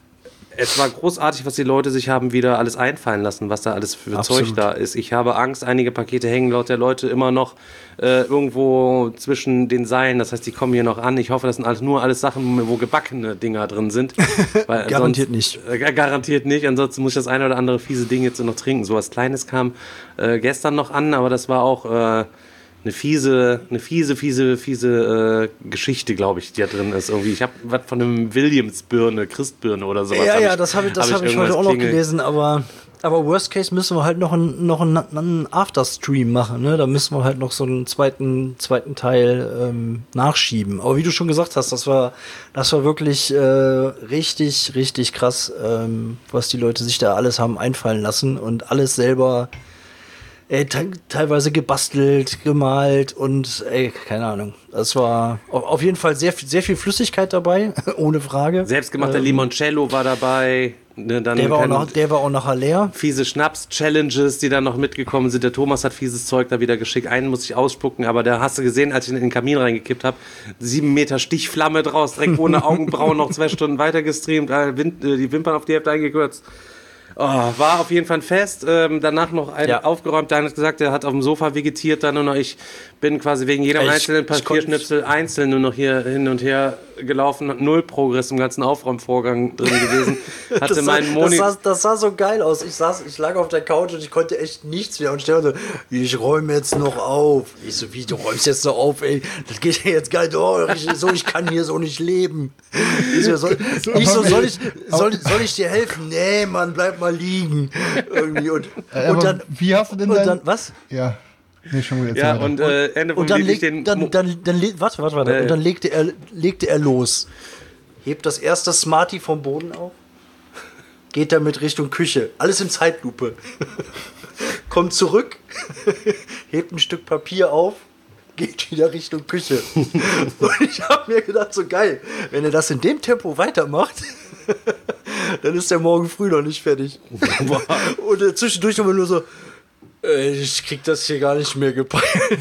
es war großartig, was die Leute sich haben wieder alles einfallen lassen, was da alles für Absolut. Zeug da ist. Ich habe Angst, einige Pakete hängen laut der Leute immer noch äh, irgendwo zwischen den Seilen. Das heißt, die kommen hier noch an. Ich hoffe, das sind alles, nur alles Sachen, wo gebackene Dinger drin sind. Weil garantiert nicht. Äh, garantiert nicht. Ansonsten muss ich das eine oder andere fiese Ding jetzt noch trinken. So was Kleines kam äh, gestern noch an, aber das war auch... Äh, Eine fiese, eine fiese, fiese, fiese äh, Geschichte, glaube ich, die da drin ist. Irgendwie, ich habe was von einem Williams-Birne, Christbirne oder sowas. Ja, ja, ich, das habe ich, das hab ich, hab ich heute auch noch gelesen, aber, aber Worst Case müssen wir halt noch einen, noch einen, einen Afterstream machen, ne? Da müssen wir halt noch so einen zweiten, zweiten Teil ähm, nachschieben. Aber wie du schon gesagt hast, das war, das war wirklich äh, richtig, richtig krass, ähm, was die Leute sich da alles haben einfallen lassen und alles selber Ey, te- teilweise gebastelt, gemalt und ey, keine Ahnung. Das war auf jeden Fall sehr, sehr viel Flüssigkeit dabei, ohne Frage. Selbstgemachter ähm, Limoncello war dabei. Ne, dann der, war auch noch, der war auch nachher leer. Fiese Schnaps-Challenges, die dann noch mitgekommen sind. Der Thomas hat fieses Zeug da wieder geschickt. Einen muss ich ausspucken, aber da hast du gesehen, als ich in den Kamin reingekippt habe, sieben Meter Stichflamme draus, direkt ohne Augenbrauen noch zwei Stunden weiter gestreamt, die Wimpern auf die Hälfte eingekürzt. Oh, war auf jeden Fall ein Fest. Ähm, danach noch ein ja. aufgeräumt. Daniel hat gesagt, er hat auf dem Sofa vegetiert. Dann nur noch, ich bin quasi wegen jedem ich, einzelnen Papierschnipsel einzeln nur noch hier hin und her gelaufen. Null Progress im ganzen Aufräumvorgang drin gewesen. Hatte das, meinen sah, das, sah, das sah so geil aus. Ich saß, ich lag auf der Couch und ich konnte echt nichts mehr. Und Stefan so, ich räume jetzt noch auf. Ich so, wie, du räumst jetzt noch auf, ey? Das geht ja jetzt geil durch. Ich, so, ich kann hier so nicht leben. Ich so, soll, ich so, soll, ich, soll, soll ich dir helfen? Nee, Mann, bleib mal liegen. Irgendwie. Und, äh, und dann, wie hast du denn und dann, dann, was? Ja. Nee, schon wieder ja, und äh, Ende vom und dann, leg, den dann, dann, dann, dann, warte, warte, warte. Äh, und dann legte er, legte er los. Hebt das erste Smartie vom Boden auf. Geht damit Richtung Küche. Alles in Zeitlupe. Kommt zurück. Hebt ein Stück Papier auf. Geht wieder Richtung Küche. Und ich habe mir gedacht, so geil, wenn er das in dem Tempo weitermacht, dann ist er morgen früh noch nicht fertig. Und äh, zwischendurch immer nur so, äh, ich krieg das hier gar nicht mehr gepeilt.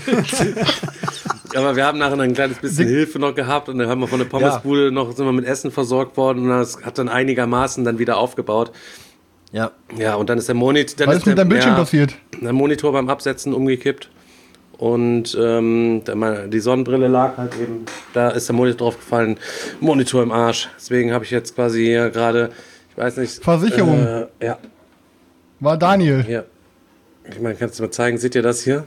Aber wir haben nachher ein kleines bisschen Hilfe noch gehabt und dann haben wir von der Pommesbude ja. noch, sind wir mit Essen versorgt worden und das hat dann einigermaßen dann wieder aufgebaut. Ja. Ja, und dann ist der Monitor. Was ist mit deinem Bildschirm ja, passiert? Der Monitor beim Absetzen umgekippt. Und ähm, die Sonnenbrille lag halt eben, da ist der Monitor drauf gefallen, Monitor im Arsch. Deswegen habe ich jetzt quasi hier gerade, ich weiß nicht. Versicherung. Äh, ja. War Daniel. Ja. Ich meine, kannst du mal zeigen, seht ihr das hier?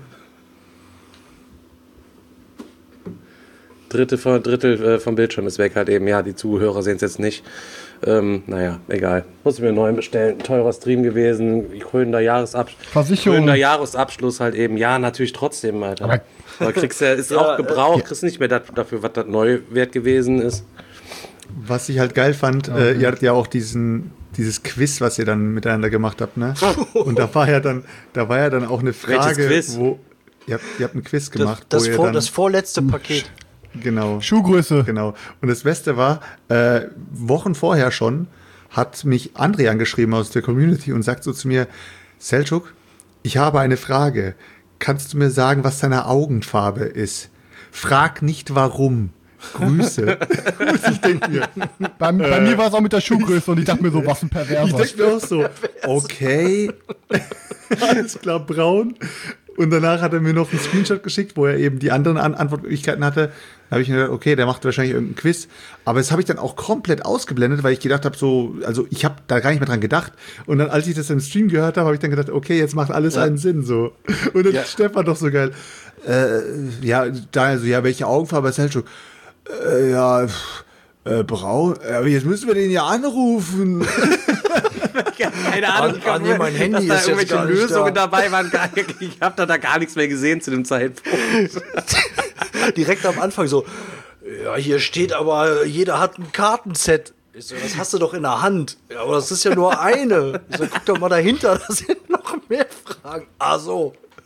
Dritte von, Drittel äh, vom Bildschirm ist weg halt eben. Ja, die Zuhörer sehen es jetzt nicht. Ähm, naja, egal. Muss ich mir einen neuen bestellen. Teurer Stream gewesen. Krönender Jahresabschluss. Versicherung. Krönender Jahresabschluss halt eben. Ja, natürlich trotzdem, Alter. Aber, Aber kriegst ja, ist ja, auch gebraucht. Kriegst nicht mehr dafür, was das Neuwert gewesen ist. Was ich halt geil fand, okay. äh, ihr hattet ja auch diesen, dieses Quiz, was ihr dann miteinander gemacht habt, ne? Und da war ja dann, da war ja dann auch eine Frage, wo ihr habt, ihr habt ein Quiz gemacht. Das, das, wo vor, dann, das vorletzte Paket. Genau. Schuhgröße. Genau. Und das Beste war, äh, Wochen vorher schon hat mich André angeschrieben aus der Community und sagt so zu mir, Selçuk, ich habe eine Frage. Kannst du mir sagen, was deine Augenfarbe ist? Frag nicht warum. Grüße. Ich denke mir. Bei, bei äh, mir war es auch mit der Schuhgröße und ich dachte mir so, was ein Perverser. Ich denke mir auch so, okay, alles klar, braun. Und danach hat er mir noch einen Screenshot geschickt, wo er eben die anderen An- Antwortmöglichkeiten hatte. Da habe ich mir gedacht, okay, der macht wahrscheinlich irgendeinen Quiz. Aber das habe ich dann auch komplett ausgeblendet, weil ich gedacht habe, so, also ich habe da gar nicht mehr dran gedacht. Und dann, als ich das im Stream gehört habe, habe ich dann gedacht, okay, jetzt macht alles ja. einen Sinn, so. Und dann ja. Stefan doch so geil. Äh, ja, da, also, ja, welche Augenfarbe ist Selçuk? Äh, ja, äh, braun. Aber jetzt müssen wir den ja anrufen. Keine Ahnung, ah, ah, nee, mein Handy dass da ist irgendwelche jetzt Lösungen da. dabei waren. Ich habe da, da gar nichts mehr gesehen zu dem Zeitpunkt. Direkt am Anfang so, ja, hier steht aber, jeder hat ein Kartenset. Ich so, das hast du doch in der Hand. Ja, aber das ist ja nur eine. Ich so, guck doch mal dahinter, da sind noch mehr Fragen. Ah so.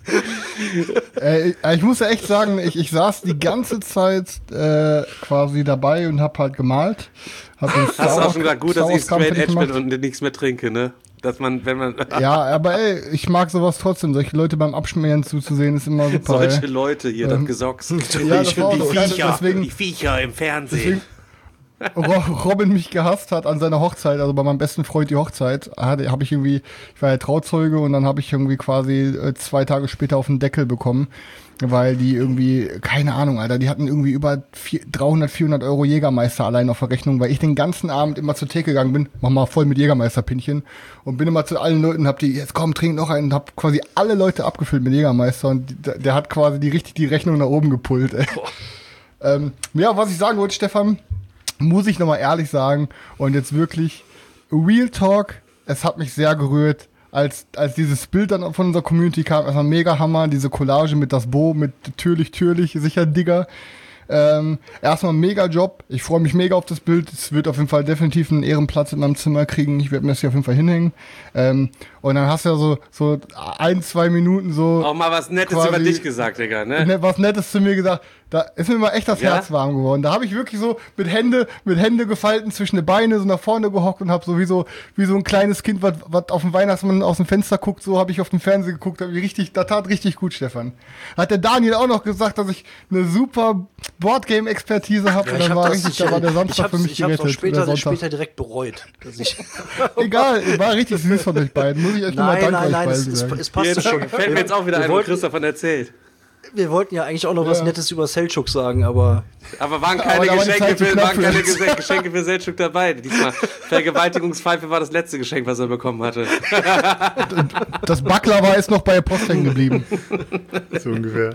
äh, ich muss ja echt sagen, ich, ich saß die ganze Zeit äh, quasi dabei und hab halt gemalt. Hab Hast du auch schon gesagt, gut, dass ich straight edge bin und nichts mehr trinke, ne? Dass man, wenn man. Ja, aber ey, ich mag sowas trotzdem. Solche Leute beim Abschmieren zuzusehen, ist immer super. Solche ey. Leute hier, ähm, das Gesocks. Ja, das war die, so. Viecher, deswegen, die Viecher im Fernsehen. Robin mich gehasst hat an seiner Hochzeit, also bei meinem besten Freund die Hochzeit, habe ich irgendwie, ich war ja Trauzeuge und dann habe ich irgendwie quasi äh, zwei Tage später auf den Deckel bekommen, weil die irgendwie, keine Ahnung, Alter, die hatten irgendwie über dreihundert, vierhundert Euro Jägermeister allein auf der Rechnung, weil ich den ganzen Abend immer zur Theke gegangen bin, mach mal voll mit Jägermeister-Pinchen und bin immer zu allen Leuten, hab die, jetzt komm, trink noch einen und hab quasi alle Leute abgefüllt mit Jägermeister und die, der hat quasi die richtig die Rechnung nach oben gepullt, ey. Ähm, ja, was ich sagen wollte, Stefan, muss ich nochmal ehrlich sagen, und jetzt wirklich Real Talk, es hat mich sehr gerührt, als, als dieses Bild dann von unserer Community kam, erstmal mega Hammer, diese Collage mit das Bo, mit türlich, türlich, sicher Digger. Ähm, erstmal mega Job, ich freue mich mega auf das Bild, es wird auf jeden Fall definitiv einen Ehrenplatz in meinem Zimmer kriegen, ich werde mir das hier auf jeden Fall hinhängen. Ähm, und dann hast du ja so, so ein, zwei Minuten so... Auch mal was Nettes quasi, über dich gesagt, Digga, ne? Was Nettes zu mir gesagt. Da ist mir mal echt das ja? Herz warm geworden. Da habe ich wirklich so mit Hände, mit Hände gefalten zwischen die Beine so nach vorne gehockt und habe so wie so wie so ein kleines Kind, was was auf dem Weihnachtsmann aus dem Fenster guckt, so habe ich auf dem Fernseher geguckt. Hab ich richtig, das tat richtig gut, Stefan. Hat der Daniel auch noch gesagt, dass ich eine super Boardgame-Expertise habe. Ja, und dann war richtig, da war der Samstag für mich ich gerettet. Ich habe es später, später direkt bereut. Dass ich Egal, war richtig süß von euch beiden. Muss ich euch nochmal danken. Nein, nein, nein, es, es, es passt ja, schon. Fällt mir jetzt auch wieder ein, was Chris davon erzählt. Wir wollten ja eigentlich auch noch ja. was Nettes über Selçuk sagen, aber... Aber waren keine, aber Geschenke, für, waren keine Geschenke für Selçuk dabei. Diesmal Vergewaltigungspfeife war das letzte Geschenk, was er bekommen hatte. Das Baklava ist noch bei der Post hängen geblieben. So ungefähr.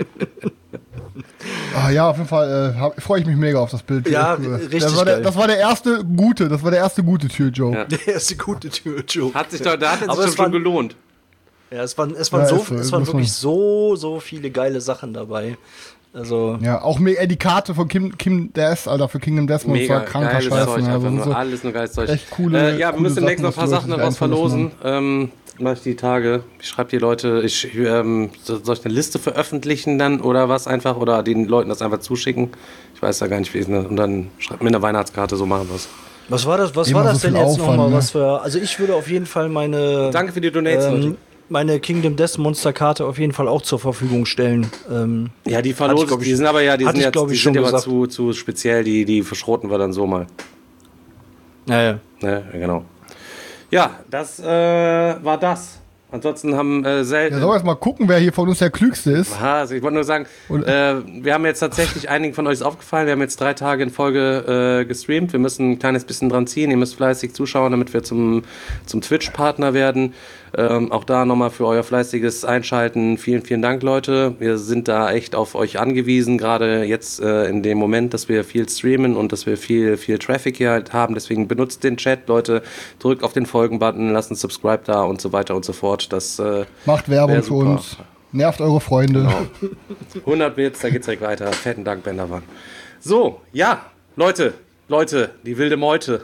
Ah, ja, auf jeden Fall äh, freue ich mich mega auf das Bild. Ja, richtig das war, der, das war der erste gute, das war der erste gute Tür-Joke. Ja. Der erste gute Tür-Joke. Hat sich doch, da hat es sich schon, schon gelohnt. Ja, es waren, es waren, ja, so, es, es waren wirklich so, so viele geile Sachen dabei. Also ja, auch mega, die Karte von Kim, Kim Death, Alter, für Kingdom Death mega war kranker Scheiß. Zeug, ne? Also nur so alles nur geiles Zeug. Echt coole, äh, ja, wir müssen demnächst noch ein paar Sachen daraus verlosen. Ähm, mach ich die Tage. Ich schreibe die Leute, ich, ähm, soll ich eine Liste veröffentlichen dann oder was einfach? Oder den Leuten das einfach zuschicken? Ich weiß da gar nicht, wie es ist. Und dann schreibt mir eine Weihnachtskarte, so machen wir es. Was war das, was war das so denn jetzt nochmal? Ne? Was für, also ich würde auf jeden Fall meine... Danke für die Donations. Ähm, meine Kingdom Death Monster-Karte auf jeden Fall auch zur Verfügung stellen. Ähm, ja, die verlosen, die sind aber ja, die sind, ich, jetzt, ich, die sind aber zu, zu speziell, die, die verschroten wir dann so mal. Ja, ja. Ja, genau. Ja, das äh, war das. Ansonsten haben äh, selten. Ja, sollen wir jetzt mal gucken, wer hier von uns der Klügste ist? Aha, also ich wollte nur sagen, äh, wir haben jetzt tatsächlich, einigen von euch ist aufgefallen, wir haben jetzt drei Tage in Folge äh, gestreamt. Wir müssen ein kleines bisschen dran ziehen. Ihr müsst fleißig zuschauen, damit wir zum, zum Twitch-Partner werden. Ähm, auch da nochmal für euer fleißiges Einschalten. Vielen, vielen Dank, Leute. Wir sind da echt auf euch angewiesen, gerade jetzt äh, in dem Moment, dass wir viel streamen und dass wir viel, viel Traffic hier halt haben. Deswegen benutzt den Chat, Leute. Drückt auf den Folgen-Button, lasst einen Subscribe da und so weiter und so fort. Das äh, macht Werbung für uns. Nervt eure Freunde. Genau. hundert Bits, da geht's direkt weiter. Fetten Dank, Benderwan. So, ja, Leute, Leute, die wilde Meute.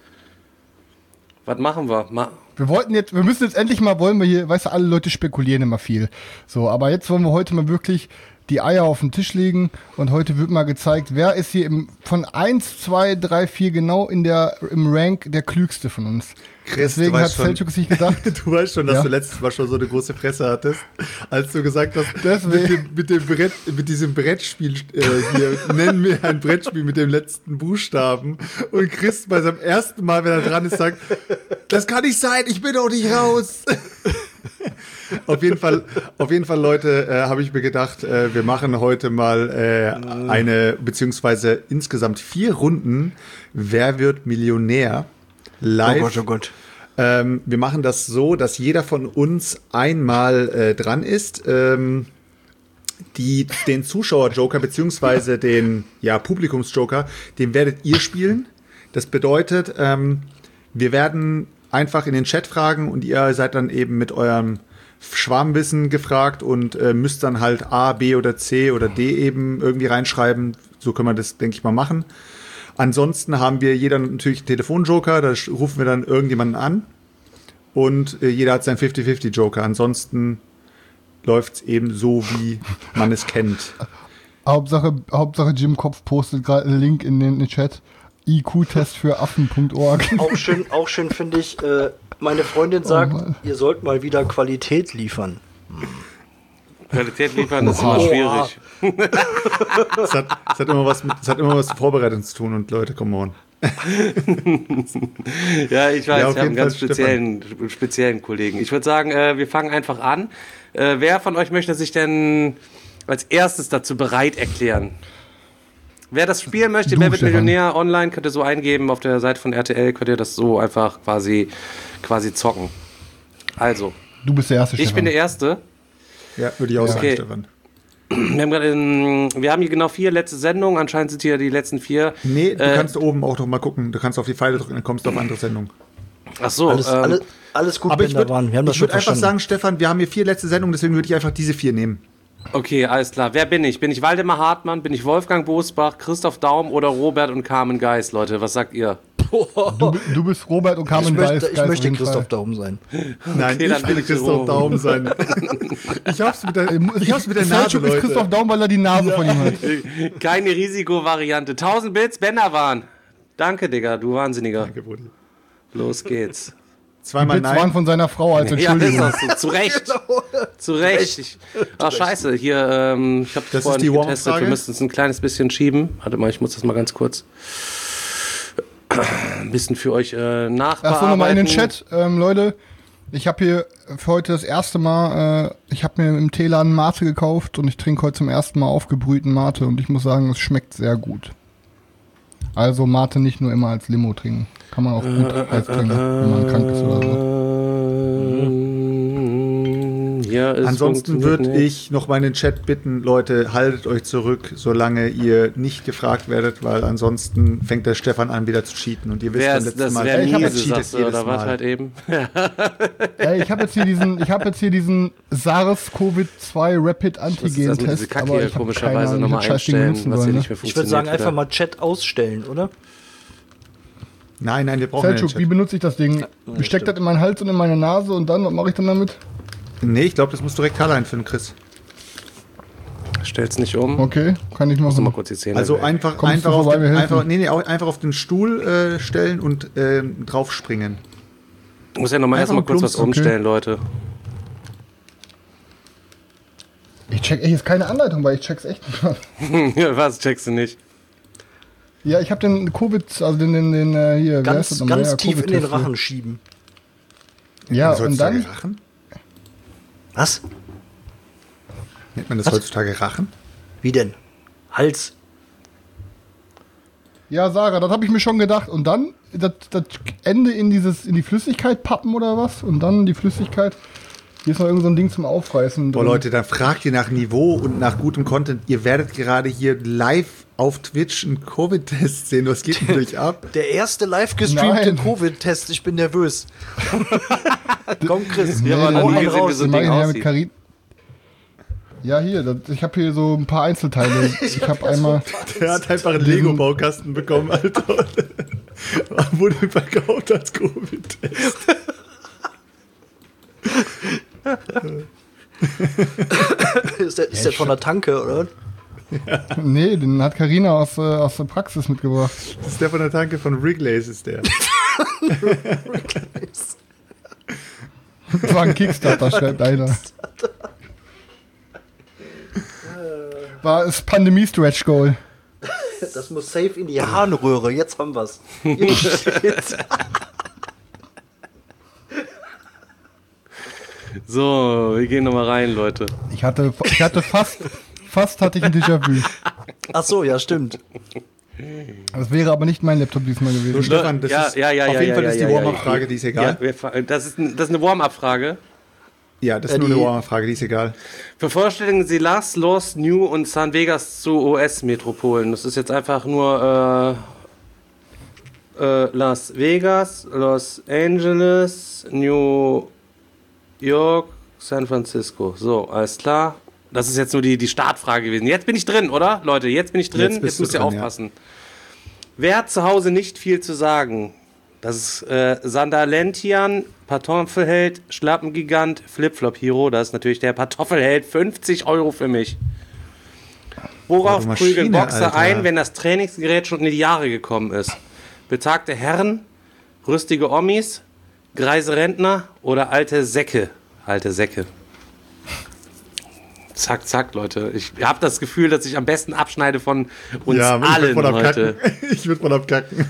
Was machen wir? Ma Wir wollten jetzt, wir müssen jetzt endlich mal, wollen wir hier, weißt du, alle Leute spekulieren immer viel. So, aber jetzt wollen wir heute mal wirklich die Eier auf den Tisch legen und heute wird mal gezeigt, wer ist hier im, von eins, zwei, drei, vier genau in der, im Rank der Klügste von uns. Chris, deswegen hat Selçuk sich gedacht. Du weißt schon, dass ja? du letztes Mal schon so eine große Fresse hattest, als du gesagt hast, mit dem, mit dem Brett, mit diesem Brettspiel äh, hier, nenn mir ein Brettspiel mit dem letzten Buchstaben. Und Chris bei seinem ersten Mal, wenn er dran ist, sagt, das kann nicht sein, ich bin doch nicht raus. Auf jeden Fall, auf jeden Fall, Leute, äh, habe ich mir gedacht, äh, wir machen heute mal äh, eine, beziehungsweise insgesamt vier Runden. Wer wird Millionär? Live. Oh Gott, oh Gott. Ähm, wir machen das so, dass jeder von uns einmal äh, dran ist, ähm, die, den Zuschauer-Joker beziehungsweise den ja, Publikums-Joker, den werdet ihr spielen. Das bedeutet, ähm, wir werden einfach in den Chat fragen und ihr seid dann eben mit eurem Schwarmwissen gefragt und äh, müsst dann halt A, B oder C oder D eben irgendwie reinschreiben. So können wir das, denke ich mal, machen. Ansonsten haben wir jeder natürlich einen Telefonjoker, da rufen wir dann irgendjemanden an und äh, jeder hat seinen fifty fifty Joker. Ansonsten läuft es eben so, wie man es kennt. Hauptsache, Hauptsache Jim Kopf postet gerade einen Link in den, in den Chat. I Q-Test für Affen Punkt org. Auch schön, auch schön finde ich, äh, meine Freundin sagt, oh ihr sollt mal wieder Qualität liefern. Qualität liefern ist immer schwierig. Es hat, es hat immer was mit, es hat immer was mit Vorbereitung zu tun und Leute, come on. Ja, ich weiß, Ja, wir haben einen ganz speziellen, speziellen Kollegen. Ich würde sagen, äh, wir fangen einfach an. Äh, wer von euch möchte sich denn als erstes dazu bereit erklären? Wer das spielen möchte, Du, wer wird Stefan. Millionär online, könnt ihr so eingeben auf der Seite von R T L, könnt ihr das so einfach quasi, quasi zocken. Also, Du bist der erste, ich bin der Erste. Ja, würde ich auch sagen, Okay. Stefan. Wir haben, gerade in, wir haben hier genau vier letzte Sendungen, anscheinend sind hier die letzten vier. Nee, du Äh, kannst oben auch noch mal gucken. Du kannst auf die Pfeile drücken, dann kommst du auf andere Sendungen. Ach so, Alles, ähm, alles, alles gut, Aber ich würde Waren. Wir haben das ich schon würd einfach verstanden. sagen, Stefan, wir haben hier vier letzte Sendungen, deswegen würde ich einfach diese vier nehmen. okay, alles klar. Wer bin ich? Bin ich Waldemar Hartmann? Bin ich Wolfgang Bosbach, Christoph Daum oder Robert und Carmen Geis, Leute? Was sagt ihr? Du, bi- du bist Robert und ich Carmen möchte, Geis. ich Geis auf möchte jeden Christoph Fall. Daum sein. Nein, Okay, dann ich bin will ich Christoph Jerome. Daum sein. Ich hab's mit der, ich hab's mit der Nase, Selchuk ist Leute. Christoph Daum, weil er die Nase von ihm hat. Keine Risikovariante. tausend Bits, Benderwan. Danke, Digga, du Wahnsinniger. Danke, Brudi. Los geht's. Die Zweimal Bits waren nein. von seiner Frau als Ja, ist Entschuldigung. das so. Zu Recht. Zu Recht. Ich, ach, scheiße. Hier, ähm, ich habe Das vorhin ist die nicht getestet. Warm-Frage? Wir müssen es ein kleines bisschen schieben. Warte mal, ich muss das mal ganz kurz ein bisschen für euch äh, nachbearbeiten. Achso, nochmal in den Chat. Ähm, Leute, ich habe hier für heute das erste Mal, äh, ich habe mir im Teeladen Mate gekauft und ich trinke heute zum ersten Mal aufgebrühten Mate und ich muss sagen, es schmeckt sehr gut. Also Mate nicht nur immer als Limo trinken. Kann man auch gut als trinken, wenn man krank ist oder so. Ja, es Ansonsten funktioniert würde nicht. ich noch mal in den Chat bitten, Leute, haltet euch zurück, solange ihr nicht gefragt werdet, weil ansonsten fängt der Stefan an, wieder zu cheaten. Und ihr wisst Wer beim ist, letzten das Mal, wäre Ich hab miese, jetzt sagst du, jedes oder was Mal. halt eben? Ey, ich habe jetzt hier diesen, ich habe jetzt hier diesen SARS-CoV zwei Rapid Ich muss jetzt erstmal diese Antigen-Test, Kacke aber hier ich habe keine komischerweise Ahnung, nochmal wie das Scheißding einstellen, benutzen was hier sollen. nicht Ne? mehr Ich funktioniert. würde sagen, einfach wieder. mal Chat ausstellen, oder? nein, nein, wir brauchen den Selchuk, wie Chat. benutze ich das Ding? Ich steck das in meinen Hals und in meine Nase und dann, was mache ich dann damit? Nee, ich glaube, das muss direkt Karl einführen, Chris. Stell's nicht um. Okay, kann ich Muss mal machen. kurz die Zähne Also weg. einfach, Kommst einfach, du auf vorbei, den, wir helfen? einfach, nee, nee, auch einfach auf den Stuhl äh, stellen und ähm, draufspringen. Ich muss ja nochmal einfach erstmal kurz was plumpsen, okay. umstellen, Leute. Ich check echt jetzt keine Anleitung, weil ich check's echt nicht. Was checkst du nicht? Ja, ich habe den Covid, also den, den, den äh, hier, wer ist Ganz, das nochmal? ganz Ja, tief in den Covid-Test. Rachen schieben. Ja, Nennt man und das dann, heutzutage Rachen? Was? Nennt man das Was? heutzutage Rachen? Wie denn? Hals. ja, Sarah, das habe ich mir schon gedacht. Und dann das, das Ende in dieses, in die Flüssigkeit pappen oder was? Und dann die Flüssigkeit. Hier ist noch irgend so ein Ding zum Aufreißen. Boah, drin. Leute, dann fragt ihr nach Niveau und nach gutem Content. Ihr werdet gerade hier live auf Twitch einen Covid-Test sehen. Was geht denn euch ab? Der erste live gestreamte Nein. Covid-Test. Ich bin nervös. Komm, Chris. Nee, Wir haben nee, noch nee, nie nee, gesehen, wie so ein mach Ding ich ja mit aussieht. Karin. Ja, hier, das, ich habe hier so ein paar Einzelteile. Ich habe einmal. Der hat einfach einen Lego-Baukasten bekommen, Alter. Wurde verkauft als Covid-Test. Ist der, ist der von der Tanke, oder? Nee, den hat Karina aus, äh, aus der Praxis mitgebracht. Das ist der von der Tanke von Wrigley's, ist der. Das war ein Kickstarter, schreibt einer. War es Pandemie-Stretch-Goal. Das muss safe in die Harnröhre. Jetzt haben wir's. Jetzt. So, wir gehen nochmal rein, Leute. Ich hatte, ich hatte fast, fast hatte ich ein Déjà-vu. Ach so, ja, stimmt. Das wäre aber nicht mein Laptop diesmal So, gewesen. Stefan, das Ja, ist, ja, ja, auf ja, jeden ja, Fall ja, ist die ja, ja. Warm-Up-Frage, die ist egal. Ja, wir, fa- das, ist, ein- das ist eine Warm-Up-Frage. Ja, das ist Ja, nur die- eine Warm-Up-Frage, die ist egal. Vervollständigen Sie Las, Los, New und San Vegas zu O S-Metropolen. Das ist jetzt einfach nur äh, äh, Las Vegas, Los Angeles, New York, San Francisco. So, alles klar. Das ist jetzt nur die, die Startfrage gewesen. Jetzt bin ich drin, oder? Leute, jetzt bin ich drin. Jetzt Jetzt, bist du müsst ihr drin, ja. aufpassen. Wer hat zu Hause nicht viel zu sagen? Das ist äh, Sandalentian, Pantoffelheld, Schlappengigant, Flipflop-Hero. Das ist natürlich der Pantoffelheld. fünfzig Euro für mich. Worauf oh, Maschine, prügeln Boxer Alter. ein, wenn das Trainingsgerät schon in die Jahre gekommen ist? Betagte Herren, rüstige Omis, greise Rentner oder alte Säcke? Alte Säcke. Zack, zack, Leute. Ich habe das Gefühl, dass ich am besten abschneide von uns ja, allen heute. Ich würde voll abkacken.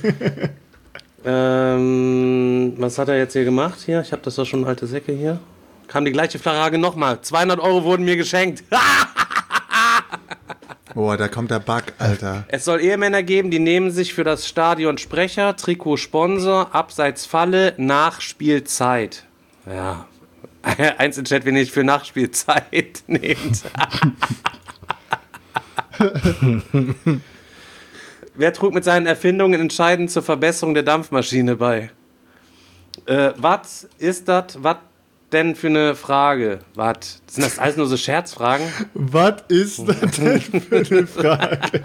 ähm, was hat er jetzt hier gemacht? Hier, ich habe das doch schon, alte Säcke hier. Kam die gleiche Frage nochmal. zweihundert Euro wurden mir geschenkt. Boah, da kommt der Bug, Alter. Es soll Ehemänner geben, die nehmen sich für das Stadion Sprecher, Trikot Sponsor, Abseits Falle, Nachspielzeit. Ja. Eins im Chat, wenn ich für Nachspielzeit nehmt. Wer trug mit seinen Erfindungen entscheidend zur Verbesserung der Dampfmaschine bei? Äh, was ist das? Was denn für eine Frage? Was? Sind das alles nur so Scherzfragen? Was ist das denn für eine Frage?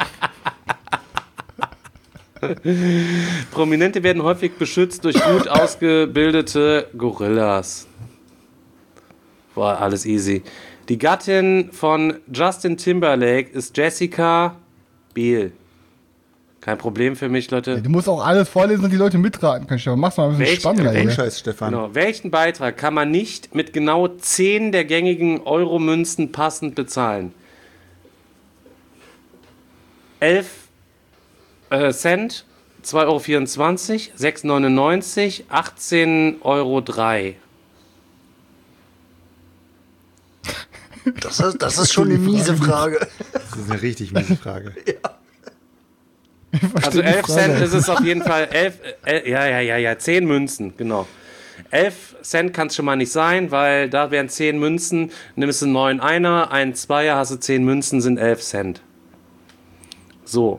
Prominente werden häufig beschützt durch gut ausgebildete Gorillas. Boah, alles easy. Die Gattin von Justin Timberlake ist Jessica Biel. Kein Problem für mich, Leute. Ja, du musst auch alles vorlesen und die Leute mitraten können. Stefan. Mach's mal ein bisschen Welch, spannender. Welchen Hier. Scheiß, Stefan? Genau. Welchen Beitrag kann man nicht mit genau zehn der gängigen Euro-Münzen passend bezahlen? elf äh, Cent, zwei Euro vierundzwanzig, sechs Euro neunundneunzig, achtzehn Euro drei. Das ist, das ist schon eine miese Frage. Das ist eine richtig miese Frage. Ja. Also elf Cent ist es auf jeden Fall. elf, äh, ja, ja, ja, ja, zehn Münzen, genau. elf Cent kann es schon mal nicht sein, weil da wären zehn Münzen, nimmst du neun Einer, einen Zweier, hast du zehn Münzen, sind elf Cent. So.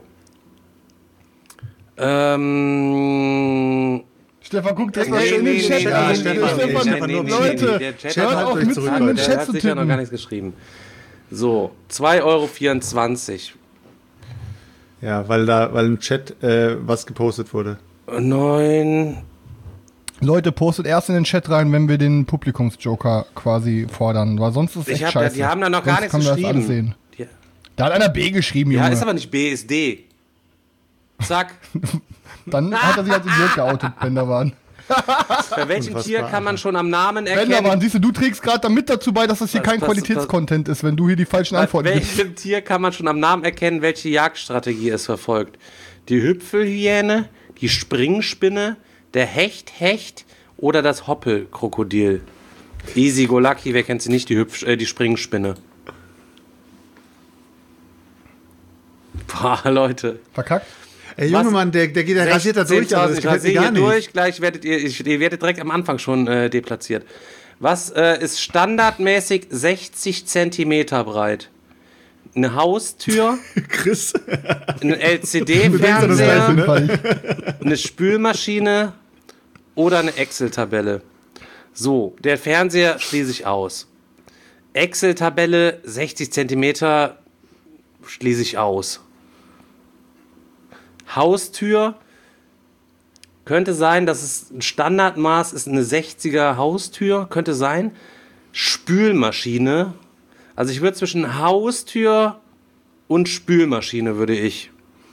Ähm... Stefan, guck das mal Nee, schön nee, in den Chat. nee, an. nee, Stefan, nee, Stefan, nee, Stefan, nee, nee, Leute, nee, der Chat hört hat auf euch mit zurück, in den Leute. Der Chat hat zu sicher noch gar tippen. nichts geschrieben. So, zwei Euro vierundzwanzig. Ja, weil da, weil im Chat äh, was gepostet wurde. neun. Leute, postet erst in den Chat rein, wenn wir den Publikumsjoker quasi fordern, weil sonst ist es echt Ich hab, scheiße. die haben da noch gar Sonst nichts kann man das alles geschrieben. sehen. Ja, Da hat einer B geschrieben, Junge. ja, ist aber nicht B, ist D. Zack. Dann hat er sich als Idiot geoutet, Benderwan. Bei welchem Unfassbar, Tier kann man schon am Namen Benderwan, erkennen? siehst du, du trägst gerade damit dazu bei, dass das hier Was- kein was- Qualitätscontent ist, wenn du hier die falschen Bei Antworten gibst. welchem Tier kann man schon am Namen erkennen, welche Jagdstrategie es verfolgt? Die Hüpfelhyäne, die Springspinne, der Hecht-Hecht oder das Hoppelkrokodil? Easy go lucky, wer kennt sie nicht, die, Hüpf äh, die Springspinne. Boah, Leute. Verkackt? Ey, Junge Was? Mann, der, der geht, der rasiert da durch, aber das ich gefällt mir rasiere gar hier nicht. durch, gleich werdet ihr, ich, ihr werdet direkt am Anfang schon äh, deplatziert. Was äh, ist standardmäßig sechzig Zentimeter breit? Eine Haustür, Chris. ein L C Du denkst an das D-Fernseher, Gleiche, ne? eine Spülmaschine oder eine Excel-Tabelle. So, der Fernseher schließe ich aus. Excel-Tabelle, sechzig Zentimeter, schließe ich aus. Haustür, könnte sein, dass es ein Standardmaß ist, eine sechziger Haustür, könnte sein. Spülmaschine, also ich würde zwischen Haustür und Spülmaschine würde ich,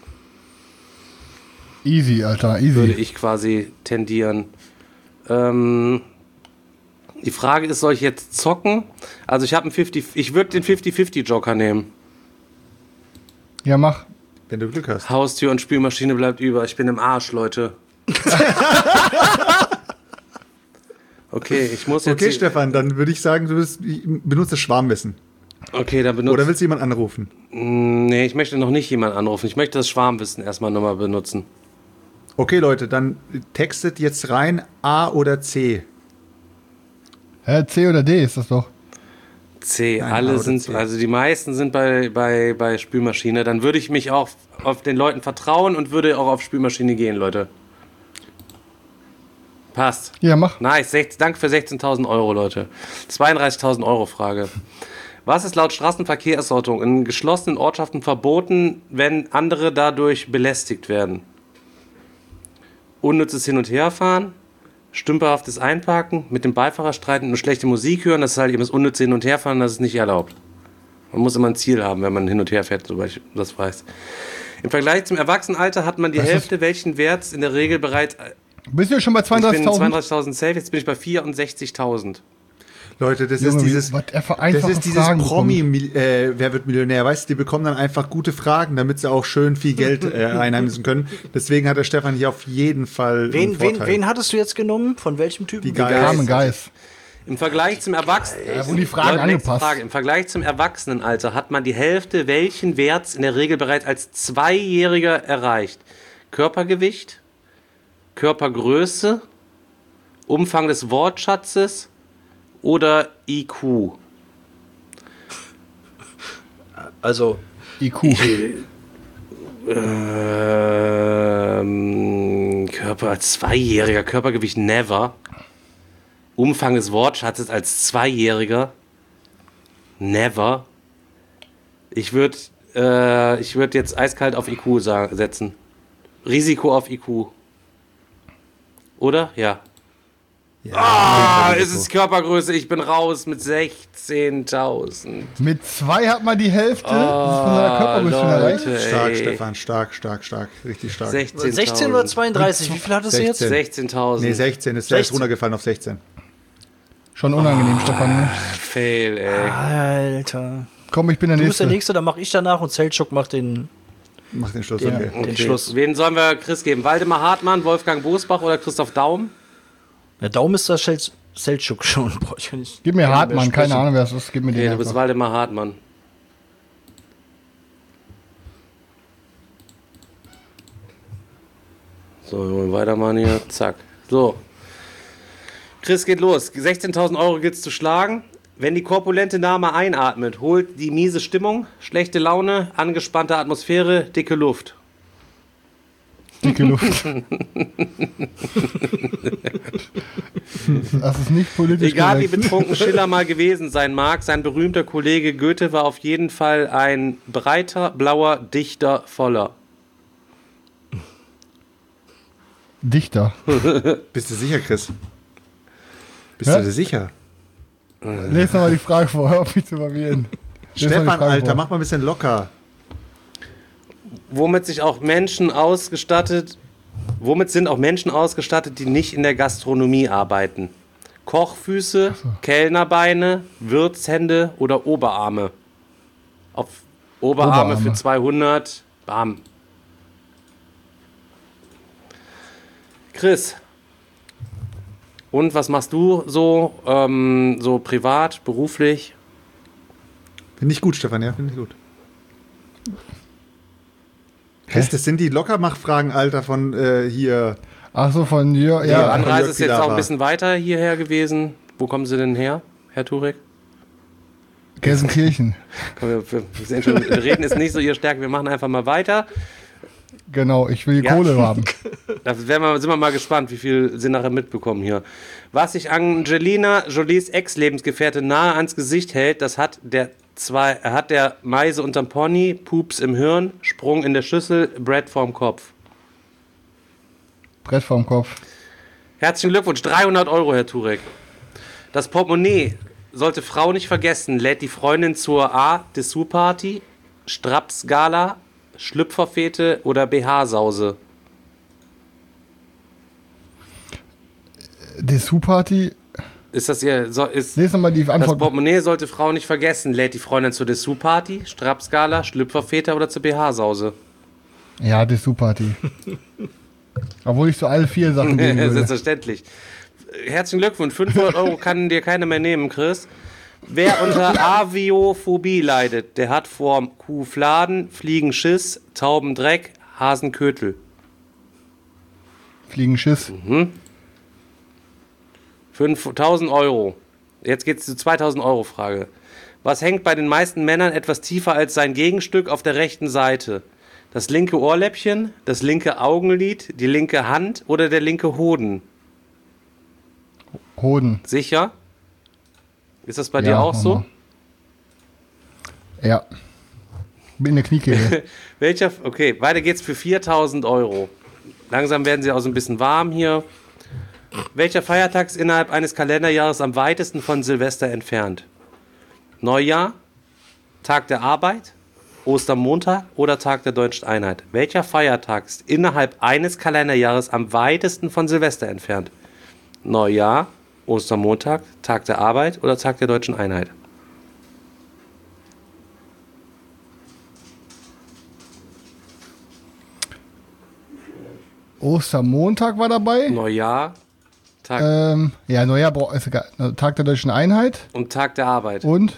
Easy, Alter, easy. würde ich quasi tendieren. Ähm, die Frage ist, soll ich jetzt zocken? Also ich habe einen fünfzig, ich würde den fünfzig fünfzig Joker nehmen. Ja, mach. Wenn du Glück hast. Haustür und Spülmaschine bleibt über. Ich bin im Arsch, Leute. Okay, ich muss jetzt... Okay, Stefan, dann würde ich sagen, du bist, benutzt das Schwarmwissen. Okay, dann benutze... Oder willst du jemanden anrufen? Nee, ich möchte noch nicht jemanden anrufen. Ich möchte das Schwarmwissen erstmal nochmal benutzen. Okay, Leute, dann textet jetzt rein A oder C. Hä, C oder D ist das doch. C, Nein, A alle oder sind, C. also die meisten sind bei, bei, bei Spülmaschine. Dann würde ich mich auch auf den Leuten vertrauen und würde auch auf Spülmaschine gehen, Leute. Passt. Ja, mach. Nice, sechzehn, danke für sechzehntausend Euro, Leute. zweiunddreißigtausend Euro Frage. Was ist laut Straßenverkehrsordnung in geschlossenen Ortschaften verboten, wenn andere dadurch belästigt werden? unnützes Hin- und Herfahren, stümperhaftes Einparken, mit dem Beifahrer streiten und schlechte Musik hören, das ist halt eben das unnütze Hin- und Herfahren, das ist nicht erlaubt. Man muss immer ein Ziel haben, wenn man hin und her fährt, soweit ich das weiß. Im Vergleich zum Erwachsenenalter hat man die Was Hälfte, ist? welchen Wert in der Regel bereits... Bist du schon bei zweiunddreißigtausend? Ich bin zweiunddreißigtausend safe, jetzt bin ich bei vierundsechzigtausend. Leute, das Junge, ist dieses, das ist dieses Promi, äh, wer wird Millionär, weißt du, die bekommen dann einfach gute Fragen, damit sie auch schön viel Geld äh, einheimsen können. Deswegen hat der Stefan hier auf jeden Fall wen, einen Vorteil. Wen, wen hattest du jetzt genommen? Von welchem Typen? Die Geist. Geist. Im Vergleich zum Erwachsenen, ja, wo die Fragen Leute, angepasst. Frage, im Vergleich zum Erwachsenenalter hat man die Hälfte welchen Werts in der Regel bereits als Zweijähriger erreicht? Körpergewicht, Körpergröße, Umfang des Wortschatzes oder I Q? Also I Q. Ähm, Körper als Zweijähriger, Körpergewicht never. Umfang des Wortschatzes als Zweijähriger never. Ich würde äh, ich würd jetzt eiskalt auf I Q sagen, setzen. Risiko auf I Q. Oder? Ja. Ja, Ah, es ist Körpergröße, ich bin raus mit sechzehntausend. Mit zwei hat man die Hälfte oh, von seiner Körpergröße erreicht. Stark, Stefan, stark, stark, stark, richtig stark. sechzehn oder zweiunddreißig, wie viel hattest du jetzt? sechzehntausend. Nee, sechzehn, ist der ist runtergefallen auf sechzehn. Schon unangenehm, oh, Stefan. Ne? Fail, ey. Alter. Komm, ich bin der du Nächste. Du bist der Nächste, dann mach ich danach und Seltschuk macht den... Mach den Schluss, den, okay. den okay. Schluss. Wen sollen wir Chris geben? Waldemar Hartmann, Wolfgang Bosbach oder Christoph Daum? Der Daum ist das Seltschuk schon. Boah, ich kann nicht, Gib mir Hartmann, keine Ahnung, wer es ist. Gib mir okay, den du bist einfach. Waldemar Hartmann. So, wir wollen weitermachen hier. Zack. So. Chris, geht los. sechzehntausend Euro gilt's zu schlagen. Wenn die korpulente Dame einatmet, holt die miese Stimmung, schlechte Laune, angespannte Atmosphäre, dicke Luft. Dicke Luft. Das ist nicht politisch Egal korrekt. wie betrunken Schiller mal gewesen sein mag, sein berühmter Kollege Goethe war auf jeden Fall ein breiter, blauer Dichter voller. Dichter. Bist du sicher, Chris? Bist Hä? du dir sicher? Lest nochmal die Frage vor, hör auf mich zu verwirren. Stefan, Alter, mach mal ein bisschen locker. Womit sich auch Menschen ausgestattet, womit sind auch Menschen ausgestattet, die nicht in der Gastronomie arbeiten? Kochfüße, so. Kellnerbeine, Wirtshände oder Oberarme? Auf Oberarme, Oberarme. Für zweihundert. Bam. Chris. Und was machst du so, ähm, so privat, beruflich? Finde ich gut, Stefan, ja, finde ich gut. Chris, das sind die Lockermach-Fragen, Alter, von äh, hier. Ach so, von dir, ja. Die Anreise ist jetzt auch ein bisschen weiter hierher gewesen. Wo kommen Sie denn her, Herr Turek? Gelsenkirchen. Komm, wir, wir, wir, schon, wir reden ist nicht so Ihr Stärke, wir machen einfach mal weiter. Genau, ich will die ja. Kohle haben. Da werden wir, sind wir mal gespannt, wie viel Sie nachher mitbekommen hier. Was sich Angelina Jolies Ex-Lebensgefährte nahe ans Gesicht hält, das hat der zwei, hat der Meise unterm Pony, Pups im Hirn, Sprung in der Schüssel, Brett vorm Kopf. Brett vorm Kopf. Herzlichen Glückwunsch, dreihundert Euro, Herr Turek. Das Portemonnaie sollte Frau nicht vergessen, lädt die Freundin zur A. Dessous-Party, Strapsgala, Schlüpferfete oder B H-Sause? Dessous-Party? Ist das ihr... So, ist, Lies nochmal die Antwort. Das Portemonnaie sollte Frau nicht vergessen. Lädt die Freundin zur Dessous-Party, Strapsgala, Schlüpferfete oder zur B H-Sause? Ja, Dessous-Party. Obwohl ich so alle vier Sachen geben würde. Selbstverständlich. Herzlichen Glückwunsch. fünfhundert Euro kann dir keiner mehr nehmen, Chris. Wer unter Aviophobie leidet, der hat vorm Kuhfladen, Fliegenschiss, Taubendreck, Hasenkötel. Fliegenschiss. Mhm. fünftausend Euro. Jetzt geht's zur zweitausend Euro Frage. Was hängt bei den meisten Männern etwas tiefer als sein Gegenstück auf der rechten Seite? Das linke Ohrläppchen, das linke Augenlid, die linke Hand oder der linke Hoden? Hoden. Sicher? Ist das bei ja, dir auch Mama. so? Ja. Bin in der Kniekehle. Welcher? Okay, weiter geht's für viertausend Euro. Langsam werden sie auch so ein bisschen warm hier. Welcher Feiertag ist innerhalb eines Kalenderjahres am weitesten von Silvester entfernt? Neujahr, Tag der Arbeit, Ostermontag oder Tag der Deutschen Einheit? Welcher Feiertag ist innerhalb eines Kalenderjahres am weitesten von Silvester entfernt? Neujahr, Ostermontag, Tag der Arbeit oder Tag der Deutschen Einheit? Ostermontag war dabei. Neujahr, Tag, Ähm, ja, Neujahr, bra- ist egal. Tag der Deutschen Einheit und Tag der Arbeit. und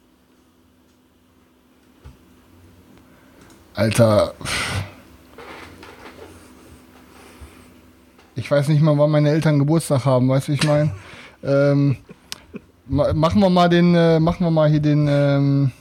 Alter, ich weiß nicht mal, wann meine Eltern Geburtstag haben, weißt du, wie ich meine? Ähm, ma- machen wir mal den, äh, machen wir mal hier den, ähm,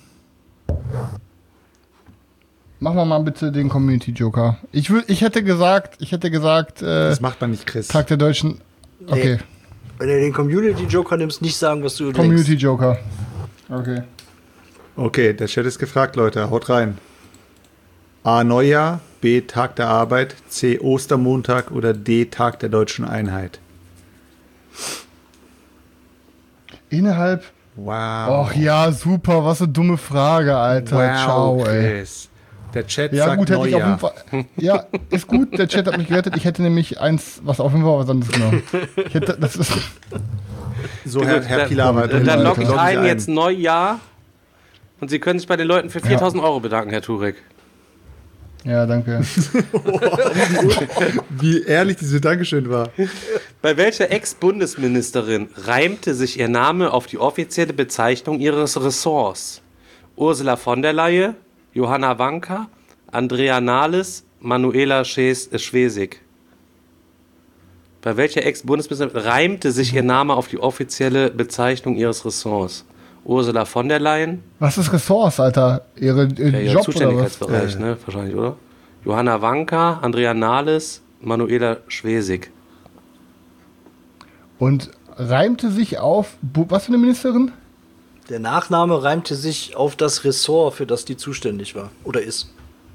machen wir mal bitte den Community Joker. Ich wür- ich hätte gesagt, ich hätte gesagt, äh, Das macht man nicht, Chris. Tag der Deutschen, okay, Wenn du den Community Joker nimmst, nicht sagen, was du Community denkst. Joker, okay. Okay, der Chat ist gefragt, Leute. Haut rein. A. Neujahr, B. Tag der Arbeit, C. Ostermontag oder D. Tag der Deutschen Einheit. Innerhalb, Wow. ach ja, super, was eine dumme Frage, Alter, wow, ciao, ey. Chris. Der Chat Ja, sagt gut, hätte ich auf jeden Neujahr. Fall. Ja, ist gut, der Chat hat mich gerettet. Ich hätte nämlich eins, was auf jeden Fall was anderes genommen. Ich hätte, das ist, So, Herr, Herr Pilawa. Dann, dann logge ich loggen Sie ein, jetzt Neujahr. Und Sie können sich bei den Leuten für viertausend Euro bedanken, Herr Turek. ja, danke. Wie ehrlich diese Dankeschön war. Bei welcher Ex-Bundesministerin reimte sich ihr Name auf die offizielle Bezeichnung ihres Ressorts? Ursula von der Leyen, Johanna Wanka, Andrea Nahles, Manuela Schwes- äh, Schwesig. Bei welcher Ex-Bundesministerin reimte sich ihr Name auf die offizielle Bezeichnung ihres Ressorts? Ursula von der Leyen, Was ist Ressorts, Alter? Ihre äh, ja, ihr Job oder was? Zuständigkeitsbereich, ne? Wahrscheinlich, oder? Johanna Wanka, Andrea Nahles, Manuela Schwesig. Und reimte sich auf, Bu- was für eine Ministerin? Der Nachname reimte sich auf das Ressort, für das die zuständig war. Oder ist.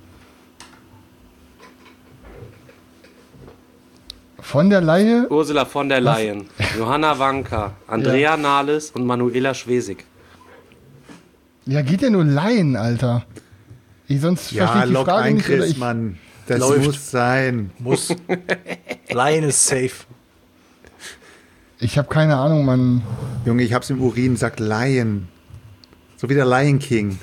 Von der Leyen? Ursula von der Leyen, Johanna Wanka, Andrea Nahles und Manuela Schwesig. Ja, geht ja nur Laien, Alter. Ich, sonst verstehe Ja, ich die log Frage ein, nicht. Oder Chris, ich, Mann. Das Läuft. muss sein. Muss. Line ist safe. ich habe keine Ahnung, Mann. Junge, ich hab's im Urin, sagt Lion. So wie der Lion King.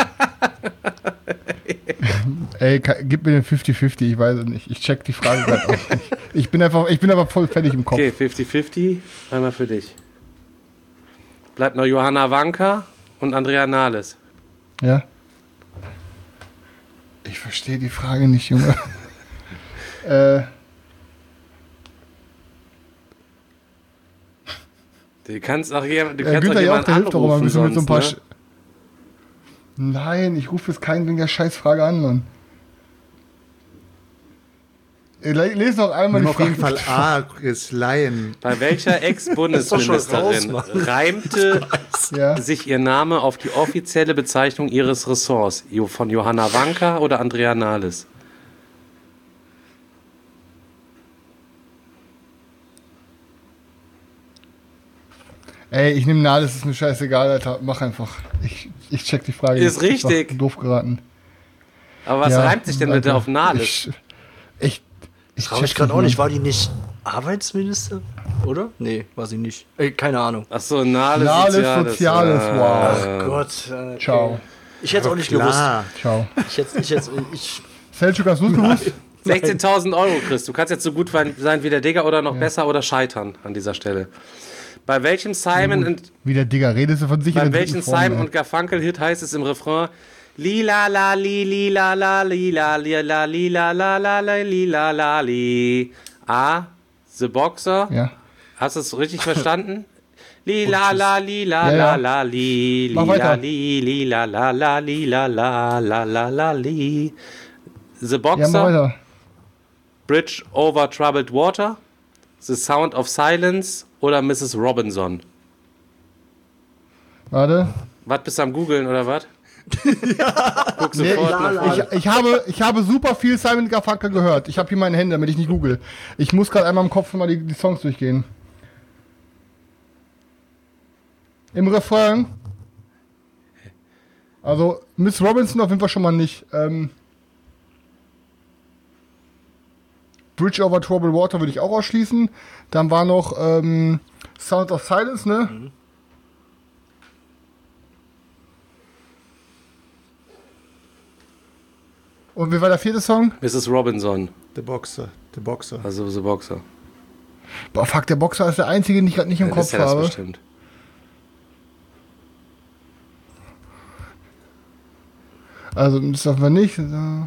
Ey, ka- gib mir den fünfzig fünfzig, ich weiß es nicht. Ich check die Frage gerade auch nicht. Ich bin einfach, ich bin aber voll fertig im Kopf. Okay, fünfzig fünfzig, einmal für dich. Bleibt noch Johanna Wanka und Andrea Nahles. Ja. Ich verstehe die Frage nicht, Junge. äh, Du kannst auch jemand, du äh, kannst auch Günther Jauch, jemanden der hilft doch immer ein anrufen bisschen mit so ein paar. sonst, Sch- Nein, ich rufe jetzt keinen wegen der Scheißfrage an, Mann. Äh, le- Lese noch einmal Nimm die auf jeden Frage. Fall A, Chris, Lion. Bei welcher Ex-Bundesministerin raus, Mann. reimte Ja. sich ihr Name auf die offizielle Bezeichnung ihres Ressorts? Jo- Von Johanna Wanka oder Andrea Nahles? Ey, ich nehme Nahles, ist mir scheißegal, Alter. Mach einfach. Ich, ich check die Frage. Ist nicht. War richtig. Doof geraten. Aber was Ja, reimt sich denn bitte danke. auf Nahles? Ich, ich, ich Frage ich check gerade auch nicht. Mann. War die nicht Arbeitsminister? Oder? Nee, war sie nicht. Ey, keine Ahnung. Achso, Nahles, Nahles Soziales. Soziales, Ah. wow. Ach Gott. äh, okay. Ciao. Ich hätte es auch nicht Klar. Ciao. gewusst. Ich hätte ich hätte, ich, Selchuk, hast du es gewusst? sechzehntausend Euro, Chris. Du kannst jetzt so gut sein wie der Digger oder noch besser oder scheitern an dieser Stelle. Bei welchem Simon und Wie der Digga, redest du von sich bei in der welchem dritten Form, Simon ey. und Garfunkel-Hit heißt es im Refrain Lila la li lila la lila lila lila la la la lila la li. A. The Boxer. Ja. Hast du es richtig verstanden? Lila la lila Ja, la ja. la li Mach lila weiter. li lila la la lila la la la la li. The Ja, mach Boxer. weiter. Bridge over Troubled Water, The Sound of Silence oder Missus Robinson? Warte. Was bist du am Googeln oder was? Ja. Guck nee, sofort ich, nach. ich, ich, habe, ich habe super viel Simon Garfunkel gehört. Ich habe hier meine Hände, damit ich nicht google. Ich muss gerade einmal im Kopf mal die, die Songs durchgehen. Im Refrain. Also Miss Robinson auf jeden Fall schon mal nicht. Ähm, Bridge over Troubled Water würde ich auch ausschließen. Dann war noch ähm, Sound of Silence, ne? Mhm. Und wie war der vierte Song? Missus Robinson. The Boxer. The Boxer. Also The Boxer. Boah, fuck, der Boxer ist der einzige, den ich gerade nicht im ja, Kopf ist ja habe. Das bestimmt. Also, das dürfen wir nicht.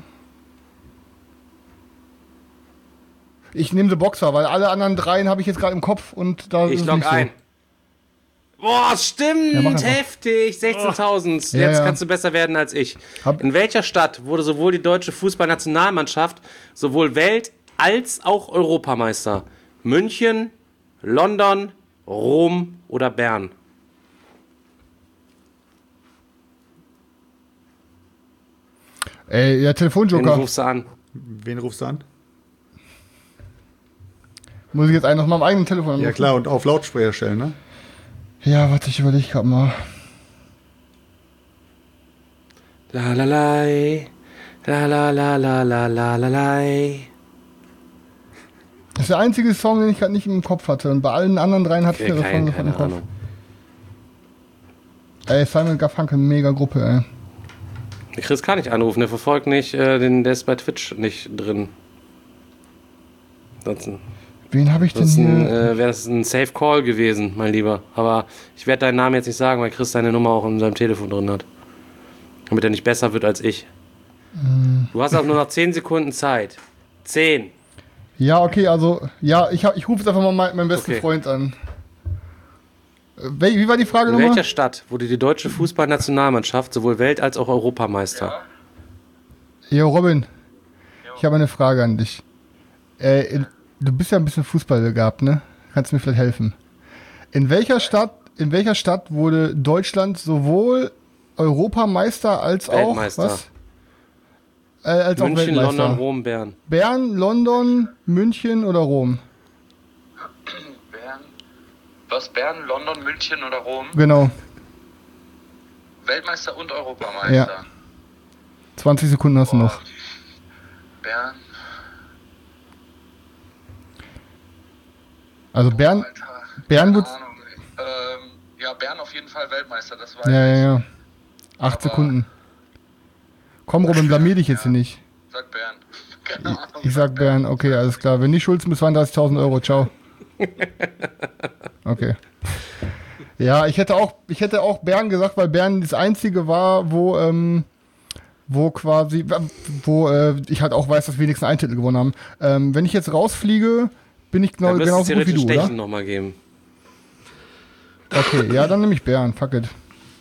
Ich nehme The Boxer, weil alle anderen dreien habe ich jetzt gerade im Kopf und da Ich log ein. So. Boah, stimmt, ja, heftig, sechzehntausend. Oh. Jetzt ja, ja. kannst du besser werden als ich. Hab In welcher Stadt wurde sowohl die deutsche Fußballnationalmannschaft sowohl Welt- als auch Europameister? München, London, Rom oder Bern? Ey, ja, Telefonjoker. Wen rufst du an? Wen rufst du an? Muss ich jetzt einen auf meinem eigenen Telefon anrufen? Ja klar, und auf Lautsprecher stellen, ne? Ja, warte, ich überlege gerade mal. La la la, la la la la la la la la. Das ist der einzige Song, den ich gerade nicht im Kopf hatte. Und bei allen anderen dreien hatte okay, ich den Song keine im Kopf. Ahnung. Ey, Simon Garfunkel, mega Gruppe, ey. Der Chris kann nicht anrufen, der verfolgt nicht, äh, den, der ist bei Twitch nicht drin. Ansonsten, Wen habe ich denn hier? Äh, wäre das ein Safe Call gewesen, mein Lieber. Aber ich werde deinen Namen jetzt nicht sagen, weil Chris deine Nummer auch in seinem Telefon drin hat. Damit er nicht besser wird als ich. Mm. Du hast auch nur noch zehn Sekunden Zeit. zehn. Ja, okay, also, ja, ich, ich rufe jetzt einfach mal meinen, meinen besten okay. Freund an. Wie war die Frage nochmal? In welcher Stadt wurde die deutsche Fußballnationalmannschaft sowohl Welt- als auch Europameister? Ja. Jo, Robin, jo. Ich habe eine Frage an dich. Äh, du bist ja ein bisschen Fußball begabt, ne? Kannst du mir vielleicht helfen? In welcher Stadt, in welcher Stadt wurde Deutschland sowohl Europameister als Weltmeister. auch was? Äh, als München, auch Weltmeister. London, Rom, Bern. Bern, London, München oder Rom? Bern. Was? Bern, London, München oder Rom? Genau. Weltmeister und Europameister. Ja. zwanzig Sekunden hast du Boah. noch. Bern. Also Bern, Alter, Bern wird... Ähm, ja, Bern auf jeden Fall Weltmeister, das weiß ja, ich. Ja, ja, Acht Aber Sekunden. Komm, Robin, blamier dich jetzt ja. hier nicht. Sag Bern. Keine Ahnung, ich, ich sag Bern, okay, alles klar. Wenn nicht, schuldest du mir zweiunddreißigtausend Euro, ciao. Okay. Ja, ich hätte auch, ich hätte auch Bern gesagt, weil Bern das einzige war, wo, ähm, wo quasi, wo äh, ich halt auch weiß, dass wir wenigstens einen Titel gewonnen haben. Ähm, wenn ich jetzt rausfliege, bin ich genau, genauso gut wie du, oder? Noch mal geben. Okay, ja, dann nehme ich Bern, fuck it.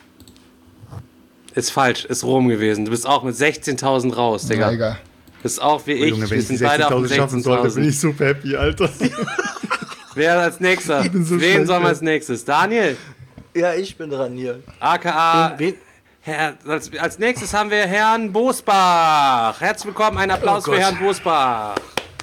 Ist falsch, ist Rom gewesen. Du bist auch mit sechzehntausend raus, Digga. Ja, egal. Bist auch wie ich. Junge, wir sind beide auf schaffen sollte, bin ich super happy, Alter. Wer als nächster? So Wen sollen wir als nächstes? Daniel? Ja, ich bin dran hier. A K A. Wen, wen? Herr, als, als nächstes haben wir Herrn Bosbach. Herzlich willkommen, ein Applaus oh für Herrn Bosbach.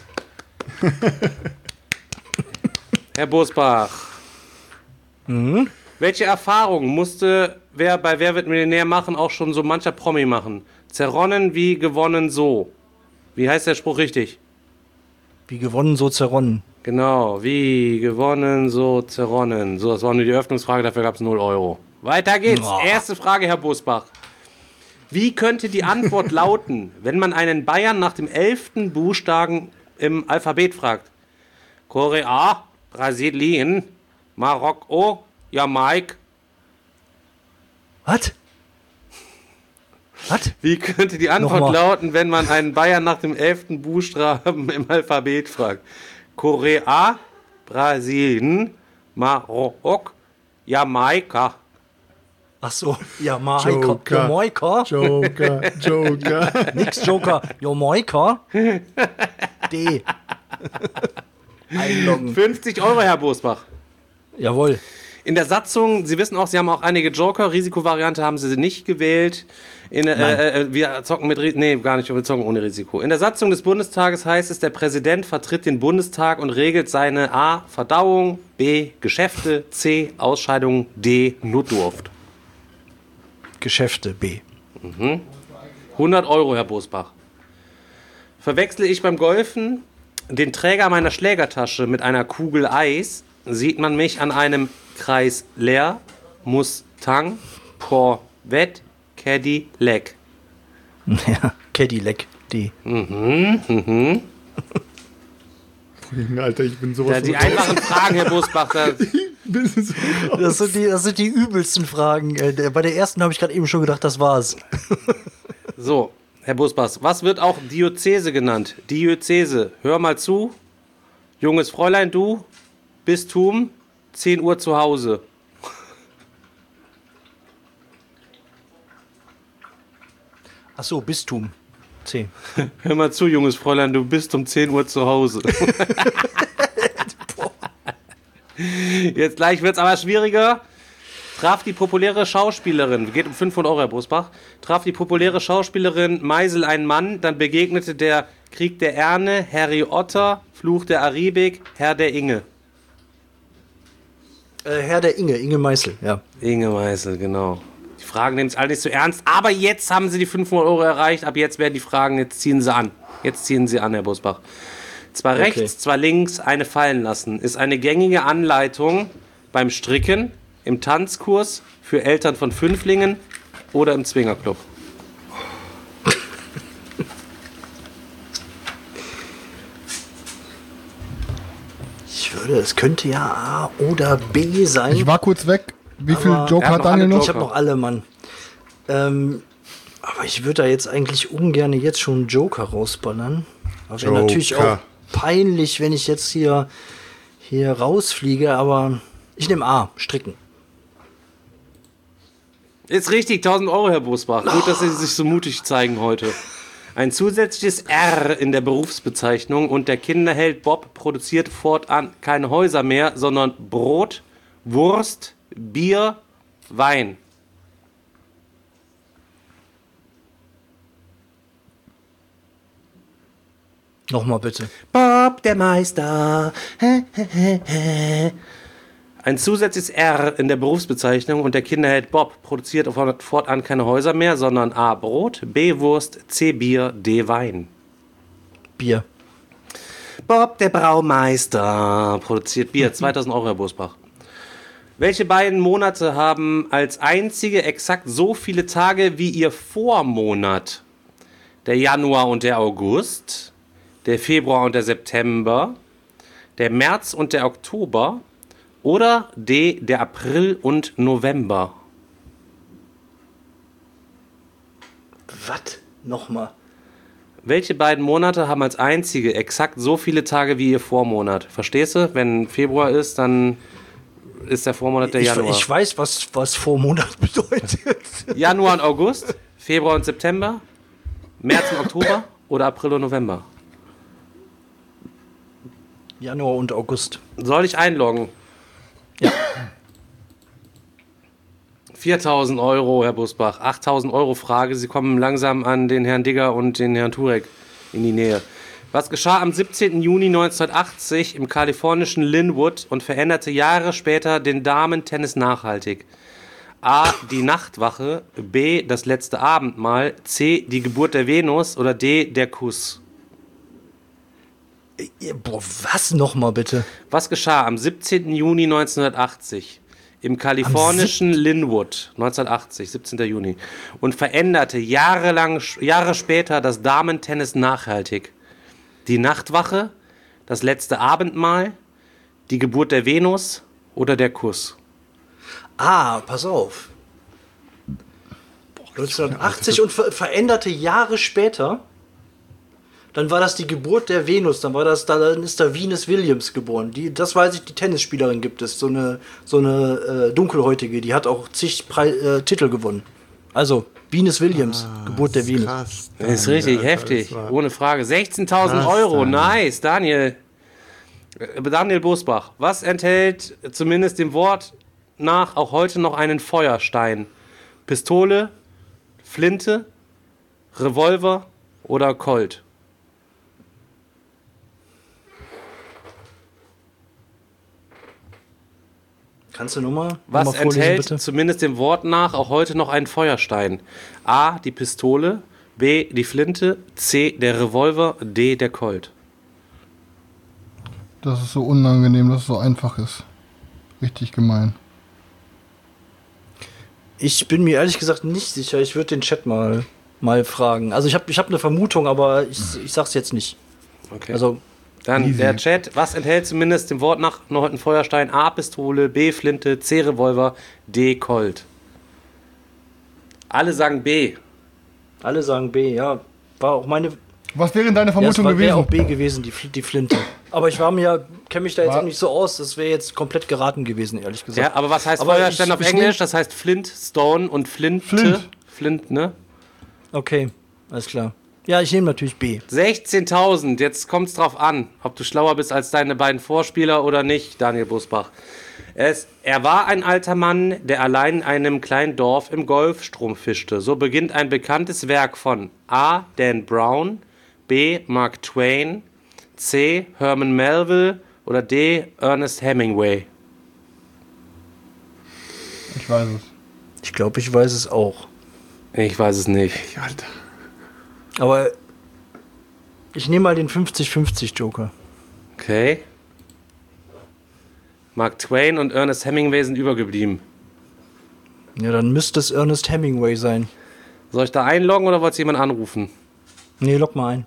Herr Bosbach. Mhm. Welche Erfahrung musste wer bei Wer wird Millionär machen auch schon so mancher Promi machen? Zerronnen wie gewonnen so. Wie heißt der Spruch richtig? Wie gewonnen, so zerronnen. Genau, wie gewonnen, so zerronnen. So, das war nur die Öffnungsfrage, dafür gab es null Euro. Weiter geht's. Oh. Erste Frage, Herr Bosbach. Wie könnte die Antwort lauten, wenn man einen Bayern nach dem elften Buchstaben im Alphabet fragt? Korea, Brasilien, Marokko, Jamaika. Was? Was? Wie könnte die Antwort Nochmal. lauten, wenn man einen Bayern nach dem elften Buchstaben im Alphabet fragt? Korea, Brasilien, Marokko, Jamaika. Ach so, Jamaika. Joker. Jamaika. Joker, Joker. Nix Joker. Jamaika. D. Einloggen. fünfzig Euro, Herr Bosbach. Jawohl. In der Satzung, Sie wissen auch, Sie haben auch einige Joker. Risikovariante haben Sie nicht gewählt. In, äh, äh, wir zocken mit, nee, gar nicht, wir zocken ohne Risiko. In der Satzung des Bundestages heißt es, der Präsident vertritt den Bundestag und regelt seine A. Verdauung, B. Geschäfte, C. Ausscheidung, D. Notdurft. Geschäfte, B. Mhm. hundert Euro, Herr Bosbach. Verwechsle ich beim Golfen den Träger meiner Schlägertasche mit einer Kugel Eis, sieht man mich an einem Kreis leer, Mustang, Corvette, Cadillac. Ja, Cadillac, D. Mhm, mhm. Alter, ich bin sowas. Ja, die einfachen Fragen, Herr Bosbach. Da das, sind die, das sind die übelsten Fragen. Bei der ersten habe ich gerade eben schon gedacht, das war's. So, Herr Bosbach, was wird auch Diözese genannt? Diözese, hör mal zu. Junges Fräulein, du, Bistum, zehn Uhr zu Hause. Ach so, Bistum. C. Hör mal zu, junges Fräulein, du bist um zehn Uhr zu Hause. Jetzt gleich wird's aber schwieriger. Traf die populäre Schauspielerin, geht um fünfhundert Euro, Herr Bosbach, traf die populäre Schauspielerin Meisel einen Mann, dann begegnete der Krieg der Erne, Harry Otter, Fluch der Aribik, Herr der Inge. Äh, Herr der Inge, Inge Meisel, ja. Inge Meisel, genau. Die Fragen nehmen es alle nicht so ernst, aber jetzt haben sie die fünfhundert Euro erreicht, ab jetzt werden die Fragen, jetzt ziehen sie an. Jetzt ziehen sie an, Herr Bosbach. Zwar Okay. rechts, zwar links, eine fallen lassen, ist eine gängige Anleitung beim Stricken, im Tanzkurs, für Eltern von Fünflingen oder im Zwingerclub. Ich würde, es könnte ja A oder B sein. Ich war kurz weg. Wie Aber- viel Er Joker hat hat noch Daniel alle noch? Ich habe noch alle, Mann. Ähm, aber ich würde da jetzt eigentlich ungern jetzt schon einen Joker rausballern. Aber wäre Joker. natürlich auch peinlich, wenn ich jetzt hier, hier rausfliege, aber ich nehme A, stricken. Ist richtig, tausend Euro, Herr Bosbach. Gut, dass Sie sich so mutig zeigen heute. Ein zusätzliches R in der Berufsbezeichnung und der Kinderheld Bob produziert fortan keine Häuser mehr, sondern Brot, Wurst, Bier, Wein. Nochmal bitte. Bob, der Meister. Ein zusätzliches R in der Berufsbezeichnung und der Kinderheld Bob produziert fortan keine Häuser mehr, sondern A. Brot, B. Wurst, C. Bier, D. Wein. Bier. Bob, der Braumeister, produziert Bier. zweitausend Euro, Herr Bosbach. Welche beiden Monate haben als einzige exakt so viele Tage wie ihr Vormonat? Der Januar und der August, der Februar und der September, der März und der Oktober oder D, der April und November. Was? Nochmal. Welche beiden Monate haben als einzige exakt so viele Tage wie ihr Vormonat? Verstehst du? Wenn Februar ist, dann ist der Vormonat der Ich, Januar. ich weiß, was, was Vormonat bedeutet. Januar und August, Februar und September, März und Oktober oder April und November? Januar und August. Soll ich einloggen? Ja. viertausend Euro, Herr Busbach. achttausend Euro Frage. Sie kommen langsam an den Herrn Digger und den Herrn Turek in die Nähe. Was geschah am siebzehnten Juni neunzehnhundertachtzig im kalifornischen Linwood und veränderte Jahre später den Damen-Tennis nachhaltig? A. Die Nachtwache, B. Das letzte Abendmahl, C. Die Geburt der Venus oder D. Der Kuss? Boah, was nochmal bitte? Was geschah am siebzehnten Juni neunzehnhundertachtzig im kalifornischen Linwood, neunzehnhundertachtzig, siebzehnten Juni, und veränderte jahrelang, Jahre später das Damen-Tennis nachhaltig? Die Nachtwache, das letzte Abendmahl, die Geburt der Venus oder der Kuss? Ah, pass auf. neunzehnhundertachtzig und ver veränderte Jahre später. Dann war das die Geburt der Venus, dann war das, dann ist da Venus Williams geboren. Die, das weiß ich, die Tennisspielerin gibt es, so eine, so eine äh, dunkelhäutige, die hat auch zig Pre äh, Titel gewonnen. Also, Venus Williams, ah, Geburt der Venus. Krass, Das ist richtig Alter, heftig, das war- ohne Frage. sechzehntausend Krass, Euro, Daniel. nice, Daniel. Äh, Daniel Bosbach, was enthält zumindest dem Wort nach auch heute noch einen Feuerstein? Pistole, Flinte, Revolver oder Colt? Kannst du nochmal? Was noch mal vorlesen, enthält bitte? zumindest dem Wort nach auch heute noch einen Feuerstein? A, die Pistole, B, die Flinte, C, der Revolver, D, der Colt. Das ist so unangenehm, dass es so einfach ist. Richtig gemein. Ich bin mir ehrlich gesagt nicht sicher. Ich würde den Chat mal, mal fragen. Also ich habe ich hab eine Vermutung, aber ich, ich sag's jetzt nicht. Okay. Also Dann easy. der Chat. Was enthält zumindest dem Wort nach noch einen Feuerstein? A, Pistole, B, Flinte, C, Revolver, D, Colt. Alle sagen B. alle sagen B, ja. War auch meine... Was wäre denn deine Ja, es Vermutung war- wäre gewesen? auch B gewesen, die, Fl- die Flinte. Aber ich war mir, kenne mich da jetzt War- auch nicht so aus. Das wäre jetzt komplett geraten gewesen, ehrlich gesagt. Ja, aber was heißt Aber Feuerstein ich- auf ich Englisch? nehm- Das heißt Flint, Stone und Flinte. Flint. Flint, ne? Okay, alles klar. Ja, ich nehme natürlich B. sechzehntausend, jetzt kommt's drauf an, ob du schlauer bist als deine beiden Vorspieler oder nicht, Daniel Busbach. Es, er war ein alter Mann, der allein in einem kleinen Dorf im Golfstrom fischte. So beginnt ein bekanntes Werk von A. Dan Brown, B. Mark Twain, C. Herman Melville oder D. Ernest Hemingway. Ich weiß es. Ich glaube, ich weiß es auch. Ich weiß es nicht. Alter. Aber ich nehme mal den fünfzig fünfzig Joker. Okay. Mark Twain und Ernest Hemingway sind übergeblieben. Ja, dann müsste es Ernest Hemingway sein. Soll ich da einloggen oder wollt ihr jemand anrufen? Nee, lock mal ein.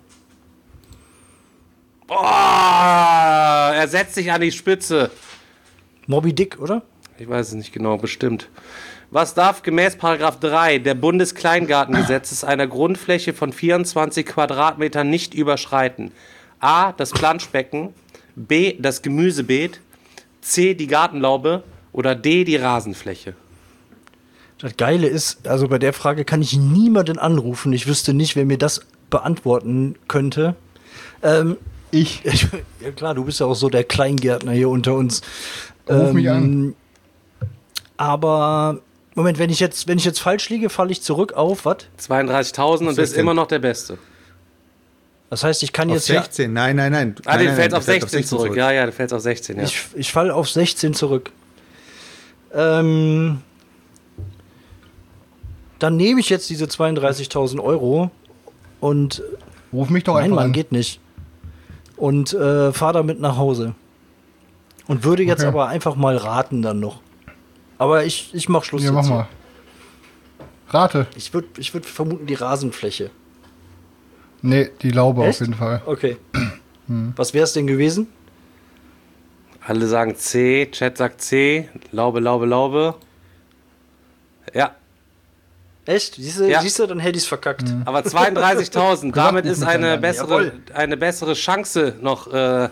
Boah, er setzt sich an die Spitze. Moby Dick, oder? Ich weiß es nicht genau, bestimmt. Was darf gemäß Paragraph drei der Bundeskleingartengesetzes einer Grundfläche von vierundzwanzig Quadratmetern nicht überschreiten? A. Das Planschbecken, B. Das Gemüsebeet, C. Die Gartenlaube oder D. Die Rasenfläche. Das Geile ist, also bei der Frage kann ich niemanden anrufen. Ich wüsste nicht, wer mir das beantworten könnte. Ähm, Ich. ja klar, du bist ja auch so der Kleingärtner hier unter uns. Ruf mich an. Aber, Moment, wenn ich jetzt, wenn ich jetzt falsch liege, falle ich zurück auf, was? zweiunddreißigtausend und bist sechzehn. immer noch der Beste. Das heißt, ich kann Auf jetzt ja, sechzehn, nein, nein, nein. Ah, nein, den nein, fällt nein, auf der fällt sechzehn zurück. Ja, ja, der fällt auf sechzehn, ja. ich, ich falle auf sechzehn zurück. Ähm, dann nehme ich jetzt diese zweiunddreißigtausend Euro und Ruf mich doch nein, einfach Mann, an. geht nicht. Und äh, fahr damit nach Hause. Und würde jetzt Okay. aber einfach mal raten dann noch. Aber ich, ich mach Schluss Ja, mach jetzt. mal. Rate. Ich würde ich würd vermuten die Rasenfläche. Nee, die Laube Echt? auf jeden Fall. Okay. Was wäre es denn gewesen? Alle sagen C, Chat sagt C, Laube, Laube, Laube. Ja, Echt? Siehst du, Ja. siehst du dann hätte ich es verkackt. aber zweiunddreißigtausend, damit ist eine Jawohl. bessere, eine bessere Chance noch äh,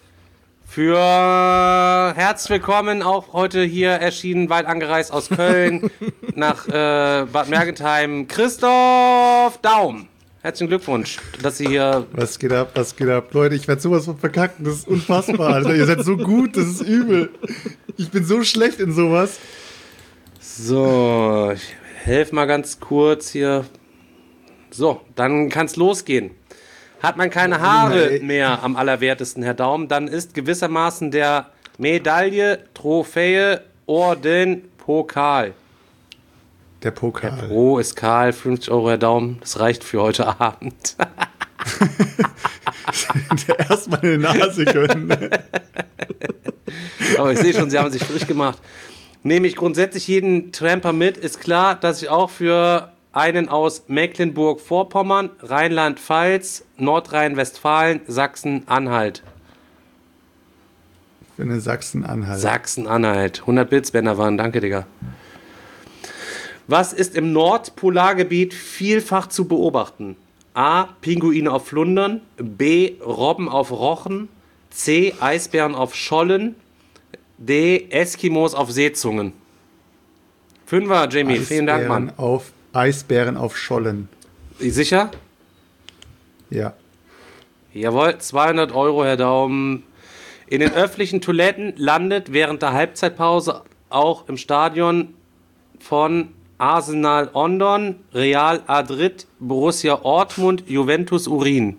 für herzlich willkommen, auch heute hier erschienen, weit angereist aus Köln nach äh, Bad Mergentheim, Christoph Daum. Herzlichen Glückwunsch, dass Sie hier... Was geht ab, was geht ab? Leute, ich werde sowas von verkacken, das ist unfassbar, Alter. Ihr seid so gut, das ist übel. Ich bin so schlecht in sowas. So, ich helfe mal ganz kurz hier. So, dann kann es losgehen. Hat man keine Haare mehr am allerwertesten, Herr Daum, dann ist gewissermaßen der Medaille, Trophäe, Orden, Pokal. Der Pokal. Pro ist kahl, fünfzig Euro, Herr Daum, das reicht für heute Abend. Der erstmal in die Nase gönnen. Aber ich sehe schon, Sie haben sich frisch gemacht. Nehme ich grundsätzlich jeden Tramper mit, ist klar, dass ich auch für einen aus Mecklenburg-Vorpommern, Rheinland-Pfalz, Nordrhein-Westfalen, Sachsen-Anhalt. Für eine Sachsen-Anhalt. Sachsen-Anhalt. hundert Blitzbänder waren, danke, Digga. Was ist im Nordpolargebiet vielfach zu beobachten? A. Pinguine auf Flundern. B. Robben auf Rochen. C. Eisbären auf Schollen. D. Eskimos auf Seezungen. Fünfer, Jamie. Vielen Dank, Eisbären Mann. Auf, Eisbären auf Schollen. Sicher? Ja. Jawohl, zweihundert Euro, Herr Daum. In den öffentlichen Toiletten landet während der Halbzeitpause auch im Stadion von Arsenal London, Real Madrid, Borussia Dortmund, Juventus Urin.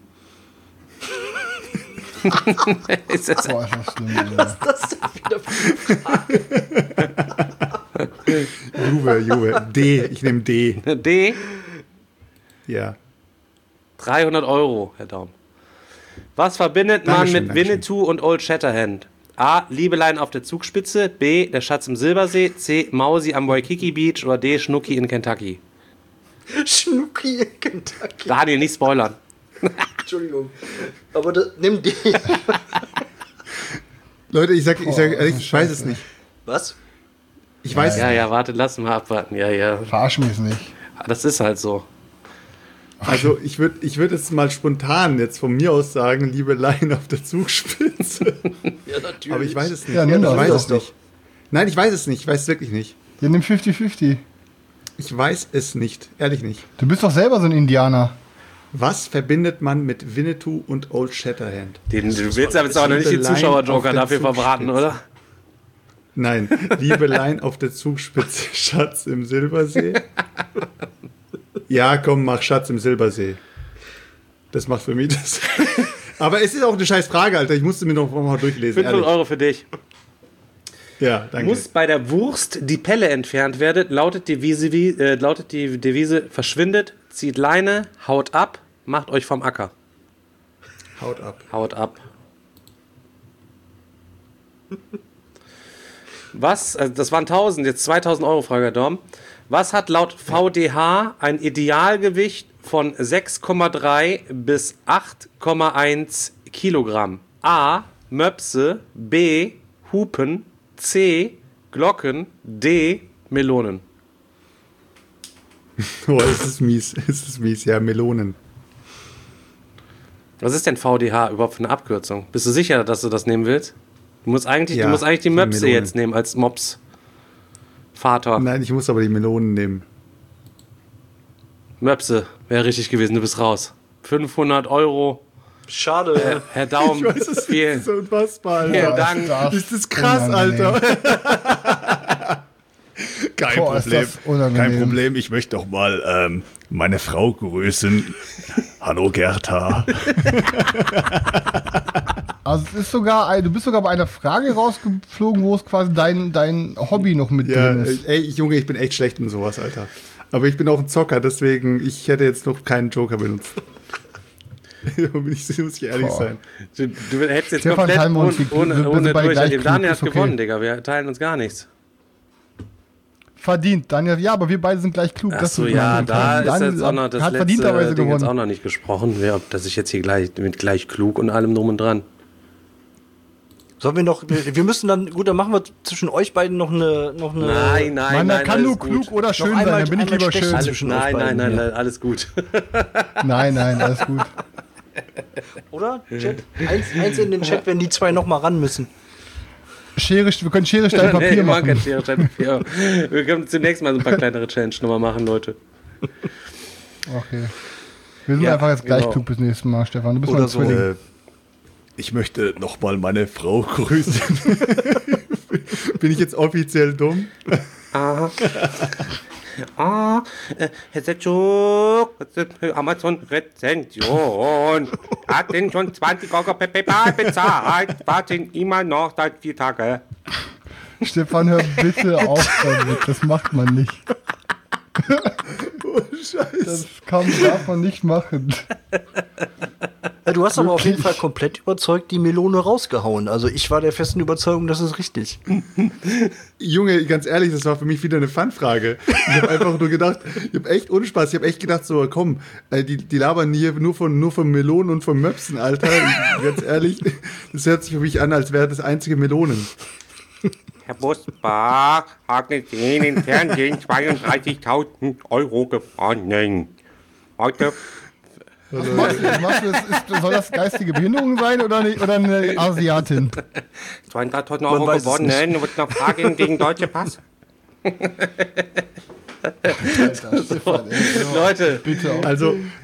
Ist das Boah, ist das schlimm, Alter. Was ist das denn wieder für eine Frage? Juve, Juve. D, ich nehme D. D, Ja. dreihundert Euro, Herr Daum. Was verbindet man Dankeschön, mit Dankeschön. Winnetou und Old Shatterhand? A. Liebelein auf der Zugspitze. B. Der Schatz im Silbersee. C. Mausi am Waikiki Beach. Oder D. Schnucki in Kentucky. Schnucki in Kentucky. Daniel, nicht spoilern. Entschuldigung. Aber das, nimm den. Leute, ich sag, ich sag ehrlich, ich weiß es nicht. Was? Ich weiß Ja, es ja, warte, lass mal abwarten. Ja, ja. Verarsch mich nicht. Das ist halt so. Also ich würde ich würd jetzt mal spontan jetzt von mir aus sagen, Liebelein auf der Zugspitze. Ja, natürlich. Aber ich weiß es nicht. Ja, nimm ich das weiß doch. es nicht. Nein, ich weiß es nicht. Ich weiß es wirklich nicht. Ja, nimm fünfzig fünfzig. Ich weiß es nicht. Ehrlich nicht. Du bist doch selber so ein Indianer. Was verbindet man mit Winnetou und Old Shatterhand? Den, du willst aber jetzt auch noch nicht den Liebelein Zuschauerjoker auf der dafür verbraten, Zugspitze. oder? Nein, Liebelein auf der Zugspitze, Schatz im Silbersee. Ja, komm, mach Schatz im Silbersee. Das macht für mich das. Aber es ist auch eine scheiß Frage, Alter. Ich musste mir noch mal durchlesen. fünfhundert Euro für dich. Ja, danke. Muss bei der Wurst die Pelle entfernt werden, lautet die, Devise, äh, lautet die Devise, verschwindet, zieht Leine, haut ab, macht euch vom Acker. Haut ab. Haut ab. Was, also das waren tausend, jetzt zweitausend Euro, Frage, Herr Dorm. Was hat laut V D H ein Idealgewicht von sechs Komma drei bis acht Komma eins Kilogramm? A. Möpse, B. Hupen, C. Glocken, D. Melonen. Oh, es ist mies. Es ist mies. Ja, Melonen. Was ist denn V D H überhaupt für eine Abkürzung? Bist du sicher, dass du das nehmen willst? Du musst eigentlich, Ja, du musst eigentlich die Möpse Melonen. jetzt nehmen als Mops. Vater. Nein, ich muss aber die Melonen nehmen. Möpse wäre richtig gewesen, du bist raus. fünfhundert Euro. Schade. Herr, Herr Daum, Ich weiß, es ist vielen, so unfassbar, vielen Alter. Dank. Das Ist das krass, unangenehm. Alter. Kein Boah, ist Problem. das unangenehm. Kein Problem. Ich möchte doch mal ähm, meine Frau grüßen. Hallo Gerta. Also es ist sogar, ein- du bist sogar bei einer Frage rausgeflogen, wo es quasi dein, dein Hobby noch mit Ja, drin ist. ey, ich, Junge, ich bin echt schlecht in sowas, Alter. Aber ich bin auch ein Zocker, deswegen, ich hätte jetzt noch keinen Joker benutzt. Da bin ich, muss ich ehrlich Boah. sein. Du, du hättest jetzt Stefan, komplett teilen wir ohne, uns die- ohne, wir sind ohne beide durch. gleich Daniel klug, hat ist okay. gewonnen, Digga. Wir teilen uns gar nichts. Verdient, Daniel. Ja, aber wir beide sind gleich klug. Ach dass so, du ja, gewonnen da hast. ist Daniel jetzt auch noch das hat letzte verdienterweise Ding jetzt gewonnen. auch noch nicht gesprochen, wer- ob das ich jetzt hier gleich mit gleich klug und allem drum und dran. Sollen wir noch, wir müssen dann, gut, dann machen wir zwischen euch beiden noch eine, noch eine. Nein, nein, Mann, nein. da kann alles nur gut. klug oder schön sein, einmal- dann bin ich einmal lieber stechen. schön. Alles, zwischen nein, euch nein, beiden nein, hier. nein, alles gut. Nein, nein, alles gut. Oder? Chat? Eins, eins in den Chat, wenn die zwei noch mal ran müssen. Schere, wir können Schere, Stein, Papier Nee, wir machen kein machen. Schere, Stein, Papier. Wir können zunächst mal so ein paar kleinere Challenge nochmal machen, Leute. Okay. Wir sind Ja, einfach jetzt gleich genau. klug bis nächstes Mal, Stefan. Du bist Oder mein so. Zwilling. Äh, ich möchte noch mal meine Frau grüßen. Bin ich jetzt offiziell dumm? Ah, ah, äh, Herr Setschuk, Amazon-Rezension. Hat denn schon zwanzig Euro per PayPal bezahlt? Warten immer noch seit vier Tagen. Stefan, hör bitte auf damit. Das macht man nicht. Oh, Scheiße. Das kann, darf man nicht machen. Ja, du hast aber auf jeden Fall komplett überzeugt die Melone rausgehauen. Also ich war der festen Überzeugung, das ist richtig. Junge, ganz ehrlich, das war für mich wieder eine Fun-Frage. Ich habe einfach nur gedacht, ich habe echt Unspaß. Ich habe echt gedacht, so, komm, äh, die, die labern hier nur von, nur von Melonen und von Möpsen, Alter. Ganz ehrlich, das hört sich für mich an, als wäre das einzige Melonen. Herr Busbach hat gesehen im Fernsehen zweiunddreißigtausend Euro gewonnen. Heute Was machst du? Was machst du? Ist, ist, soll das geistige Behinderung sein oder eine, oder eine Asiatin? zweiunddreißigtausend Euro weiß es gewonnen. Und noch Fragen gegen deutsche Pass. Alter, Stefan, ey, Leute, bitte auf. Also,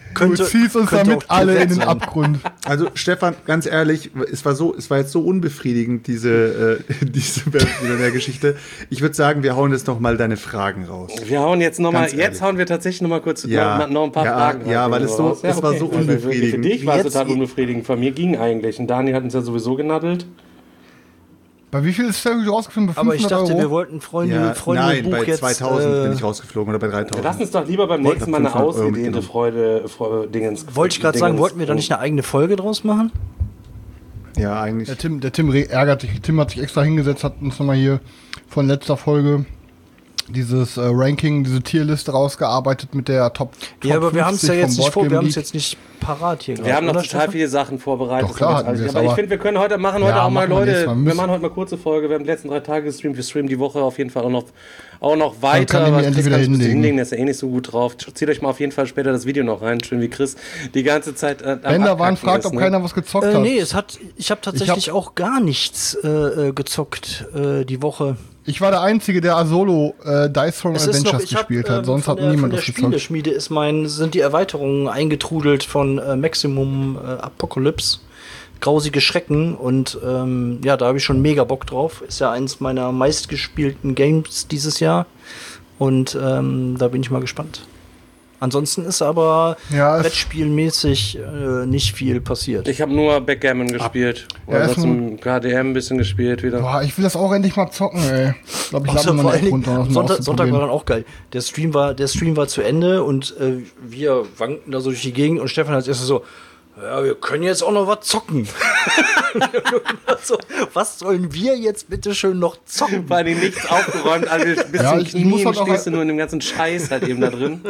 könnte, du ziehst uns damit alle in den Abgrund. Also Stefan, ganz ehrlich, es war so, es war jetzt so unbefriedigend, diese, äh, diese der Geschichte. Ich würde sagen, wir hauen jetzt noch mal deine Fragen raus. Wir hauen jetzt noch mal, jetzt hauen wir tatsächlich noch mal kurz ja, noch, noch ein paar ja, Fragen. Ja, weil es so, ja, es okay. war so unbefriedigend. Für dich war es Jetzt total unbefriedigend. Von mir ging eigentlich. Und Dani hat uns ja sowieso genaddelt. Bei wie viel ist der rausgeflogen? Bei Aber ich dachte, Euro? wir wollten Freunde, Ja, Freunde nein, Buch bei jetzt. zweitausend äh, bin ich rausgeflogen oder bei dreitausend. Lass uns doch lieber beim Wollten nächsten Mal eine fünfhundert Euro ausgedehnte mitgenommen. Freude, Freude Dingens. Wollte ich gerade sagen, Dingens- wollten wir da nicht eine eigene Folge draus machen? Ja, eigentlich. Der Tim, der Tim re- ärgert sich. Tim hat sich extra hingesetzt, hat uns nochmal hier von letzter Folge dieses äh, Ranking, diese Tierliste rausgearbeitet mit der Top. Ja, Top aber wir haben es ja fünfzig jetzt vom nicht vor, wir Boardgame haben es Geek. jetzt nicht parat hier. Wir haben noch oder, total Stefan? viele Sachen vorbereitet. Doch, klar aber hatten wir es, aber ich aber- finde, wir können heute machen heute Ja, auch mal machen wir nächstes Leute, Mal. wir machen heute mal kurze Folge. Wir haben die letzten drei Tage gestreamt, wir streamen die Woche auf jeden Fall auch noch, auch noch weiter. kann ich mir aber endlich Chris wieder kann es ein bisschen hinlegen. hinlegen, der ist ja eh nicht so gut drauf. Zieht euch mal auf jeden Fall später das Video noch rein, schön wie Chris die ganze Zeit äh, am Bender waren Abkacken fragt, ist, ob ne? keiner was gezockt Äh, hat. nee, es hat, ich habe tatsächlich auch gar nichts äh, äh, gezockt äh, die Woche. Ich war der Einzige, der Solo äh, Dice Throne Es ist noch, Adventures ich hab, gespielt hat. ähm, Sonst von hat der, niemand von der was gezockt. Spieleschmiede ist mein, sind die Erweiterungen eingetrudelt von äh, Maximum äh, Apocalypse. Grausige Schrecken und ähm, ja, da habe ich schon mega Bock drauf. Ist ja eins meiner meistgespielten Games dieses Jahr und ähm, da bin ich mal gespannt. Ansonsten ist aber Ja, es- Brettspielmäßig äh, nicht viel passiert. Ich habe nur Backgammon gespielt. Ja, Oder ist zum K D M ein bisschen gespielt wieder. Boah, ich will das auch endlich mal zocken, ey. Ich glaube, ich lade Außer mal vor eine allen App Dingen, runter. um das mal Sonntag, Sonntag war dann auszuprobieren. auch geil. Der Stream war, der Stream war zu Ende und äh, wir wankten da so durch die Gegend und Stefan als erstes so, ja, wir können jetzt auch noch was zocken. so, was sollen wir jetzt bitte schön noch zocken? Vor allem nichts aufgeräumt, also bis Ja, zum ich- ich muss Knie halt auch- stehst du nur in dem ganzen Scheiß halt eben da drin.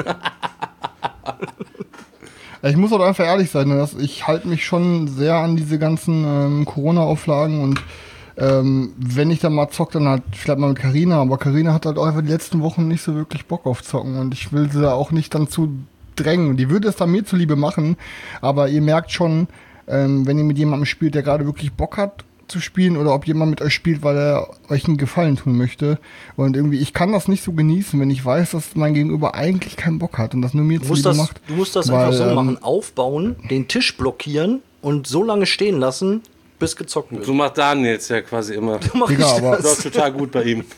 Ich muss auch einfach ehrlich sein, dass ich halte mich schon sehr an diese ganzen ähm, Corona-Auflagen und ähm, wenn ich dann mal zocke, dann halt vielleicht mal mit Carina, aber Carina hat halt auch einfach die letzten Wochen nicht so wirklich Bock auf Zocken und ich will sie da auch nicht dann zu drängen. Die würde es dann mir zuliebe machen, aber ihr merkt schon, ähm, wenn ihr mit jemandem spielt, der gerade wirklich Bock hat zu spielen oder ob jemand mit euch spielt, weil er euch einen Gefallen tun möchte. Und irgendwie, ich kann das nicht so genießen, wenn ich weiß, dass mein Gegenüber eigentlich keinen Bock hat und das nur mir Du musst zuliebe das, macht. du musst das weil, einfach so ähm, machen, aufbauen, den Tisch blockieren und so lange stehen lassen, bis gezockt wird. So macht Daniels ja quasi immer. Mach Digga, ich aber- das. Das ist total gut bei ihm.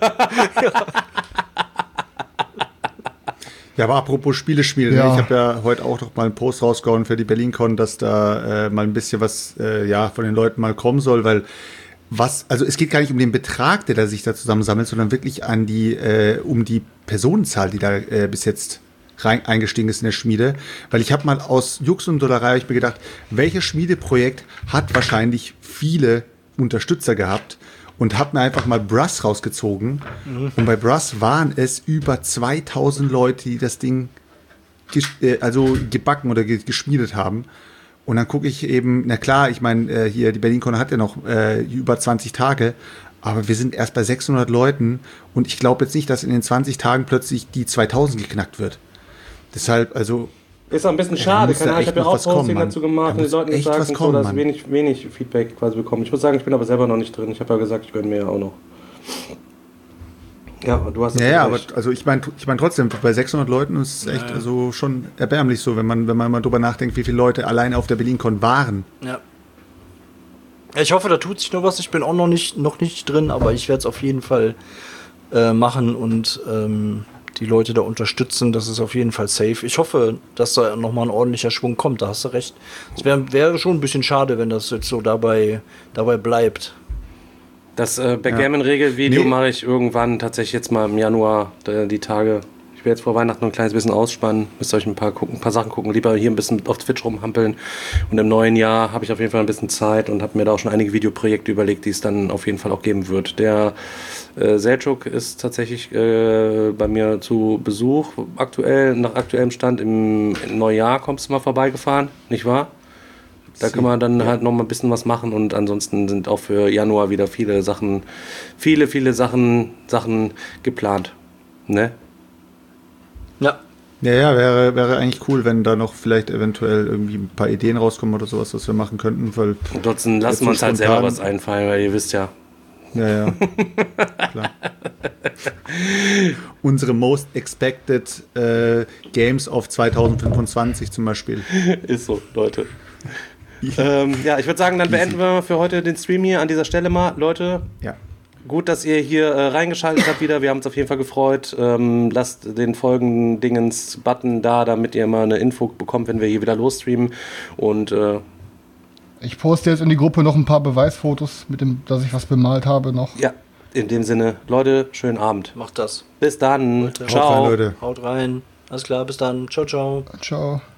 Ja, aber apropos Spiele spielen, Ja. ich habe ja heute auch noch mal einen Post rausgehauen für die BerlinCon, dass da äh, mal ein bisschen was äh, ja, von den Leuten mal kommen soll, weil was, also es geht gar nicht um den Betrag, der da sich da zusammensammelt, sondern wirklich an die, äh, um die Personenzahl, die da äh, bis jetzt rein eingestiegen ist in der Schmiede. Weil ich habe mal aus Jux und Dollerei hab ich mir gedacht, welches Schmiedeprojekt hat wahrscheinlich viele Unterstützer gehabt? Und habe mir einfach mal Brass rausgezogen. Mhm. Und bei Brass waren es über zweitausend Leute, die das Ding ges äh, also gebacken oder ge geschmiedet haben. Und dann gucke ich eben, na klar, ich meine, äh, hier, die BerlinCon hat ja noch äh, über zwanzig Tage, aber wir sind erst bei sechshundert Leuten und ich glaube jetzt nicht, dass in den zwanzig Tagen plötzlich die zweitausend geknackt wird. Deshalb, also... Ist auch ein bisschen Ja, schade. muss da Ich echt habe ja noch auch was kommen, Posting Mann. dazu gemacht Da und den muss Leuten echt gesagt, was und so, kommen, dass Mann. wenig, wenig Feedback quasi bekommen. Ich muss sagen, ich bin aber selber noch nicht drin. Ich habe ja gesagt, ich gönne mir ja auch noch. Ja, du hast Ja, ja, aber recht. also ich meine ich mein trotzdem, bei sechshundert Leuten ist es echt Ja. also schon erbärmlich so, wenn man, wenn man mal drüber nachdenkt, wie viele Leute allein auf der BerlinCon waren. Ja. Ja, ich hoffe, da tut sich noch was. Ich bin auch noch nicht, noch nicht drin, aber ich werde es auf jeden Fall äh, machen und ähm, die Leute da unterstützen. Das ist auf jeden Fall safe. Ich hoffe, dass da nochmal ein ordentlicher Schwung kommt. Da hast du recht. Es wäre wär schon ein bisschen schade, wenn das jetzt so dabei, dabei bleibt. Das äh, Backgammon-Regelvideo Nee. mache ich irgendwann tatsächlich jetzt mal im Januar, äh, die Tage. Ich werde jetzt vor Weihnachten noch ein kleines bisschen ausspannen. Müsst ihr euch ein paar, gucken, ein paar Sachen gucken. Lieber hier ein bisschen auf Twitch rumhampeln. Und im neuen Jahr habe ich auf jeden Fall ein bisschen Zeit und habe mir da auch schon einige Videoprojekte überlegt, die es dann auf jeden Fall auch geben wird. Der äh, Selçuk ist tatsächlich äh, bei mir zu Besuch. Aktuell, nach aktuellem Stand im, im Neujahr kommst du mal vorbeigefahren, nicht wahr? Da können wir dann halt noch mal ein bisschen was machen und ansonsten sind auch für Januar wieder viele Sachen, viele, viele Sachen, Sachen geplant. Ne? Ja. Ja, ja, wäre, wäre eigentlich cool, wenn da noch vielleicht eventuell irgendwie ein paar Ideen rauskommen oder sowas, was wir machen könnten, weil Ansonsten lassen wir uns halt spontan- selber was einfallen, weil ihr wisst ja, Ja, ja. Klar. Unsere most expected äh, Games of zwanzig fünfundzwanzig zum Beispiel. Ist so, Leute. ähm, ja, ich würde sagen, dann beenden wir für heute den Stream hier an dieser Stelle mal. Leute, ja. Gut, dass ihr hier äh, reingeschaltet habt wieder. Wir haben uns auf jeden Fall gefreut. Ähm, lasst den Folgen-Dingens-Button da, damit ihr mal eine Info bekommt, wenn wir hier wieder losstreamen. Und äh, ich poste jetzt in die Gruppe noch ein paar Beweisfotos, mit dem, dass ich was bemalt habe noch. Ja, in dem Sinne, Leute, schönen Abend. Macht das. Bis dann. Leute. Ciao. Haut rein, Leute. Haut rein. Alles klar, bis dann. Ciao, ciao. Ciao.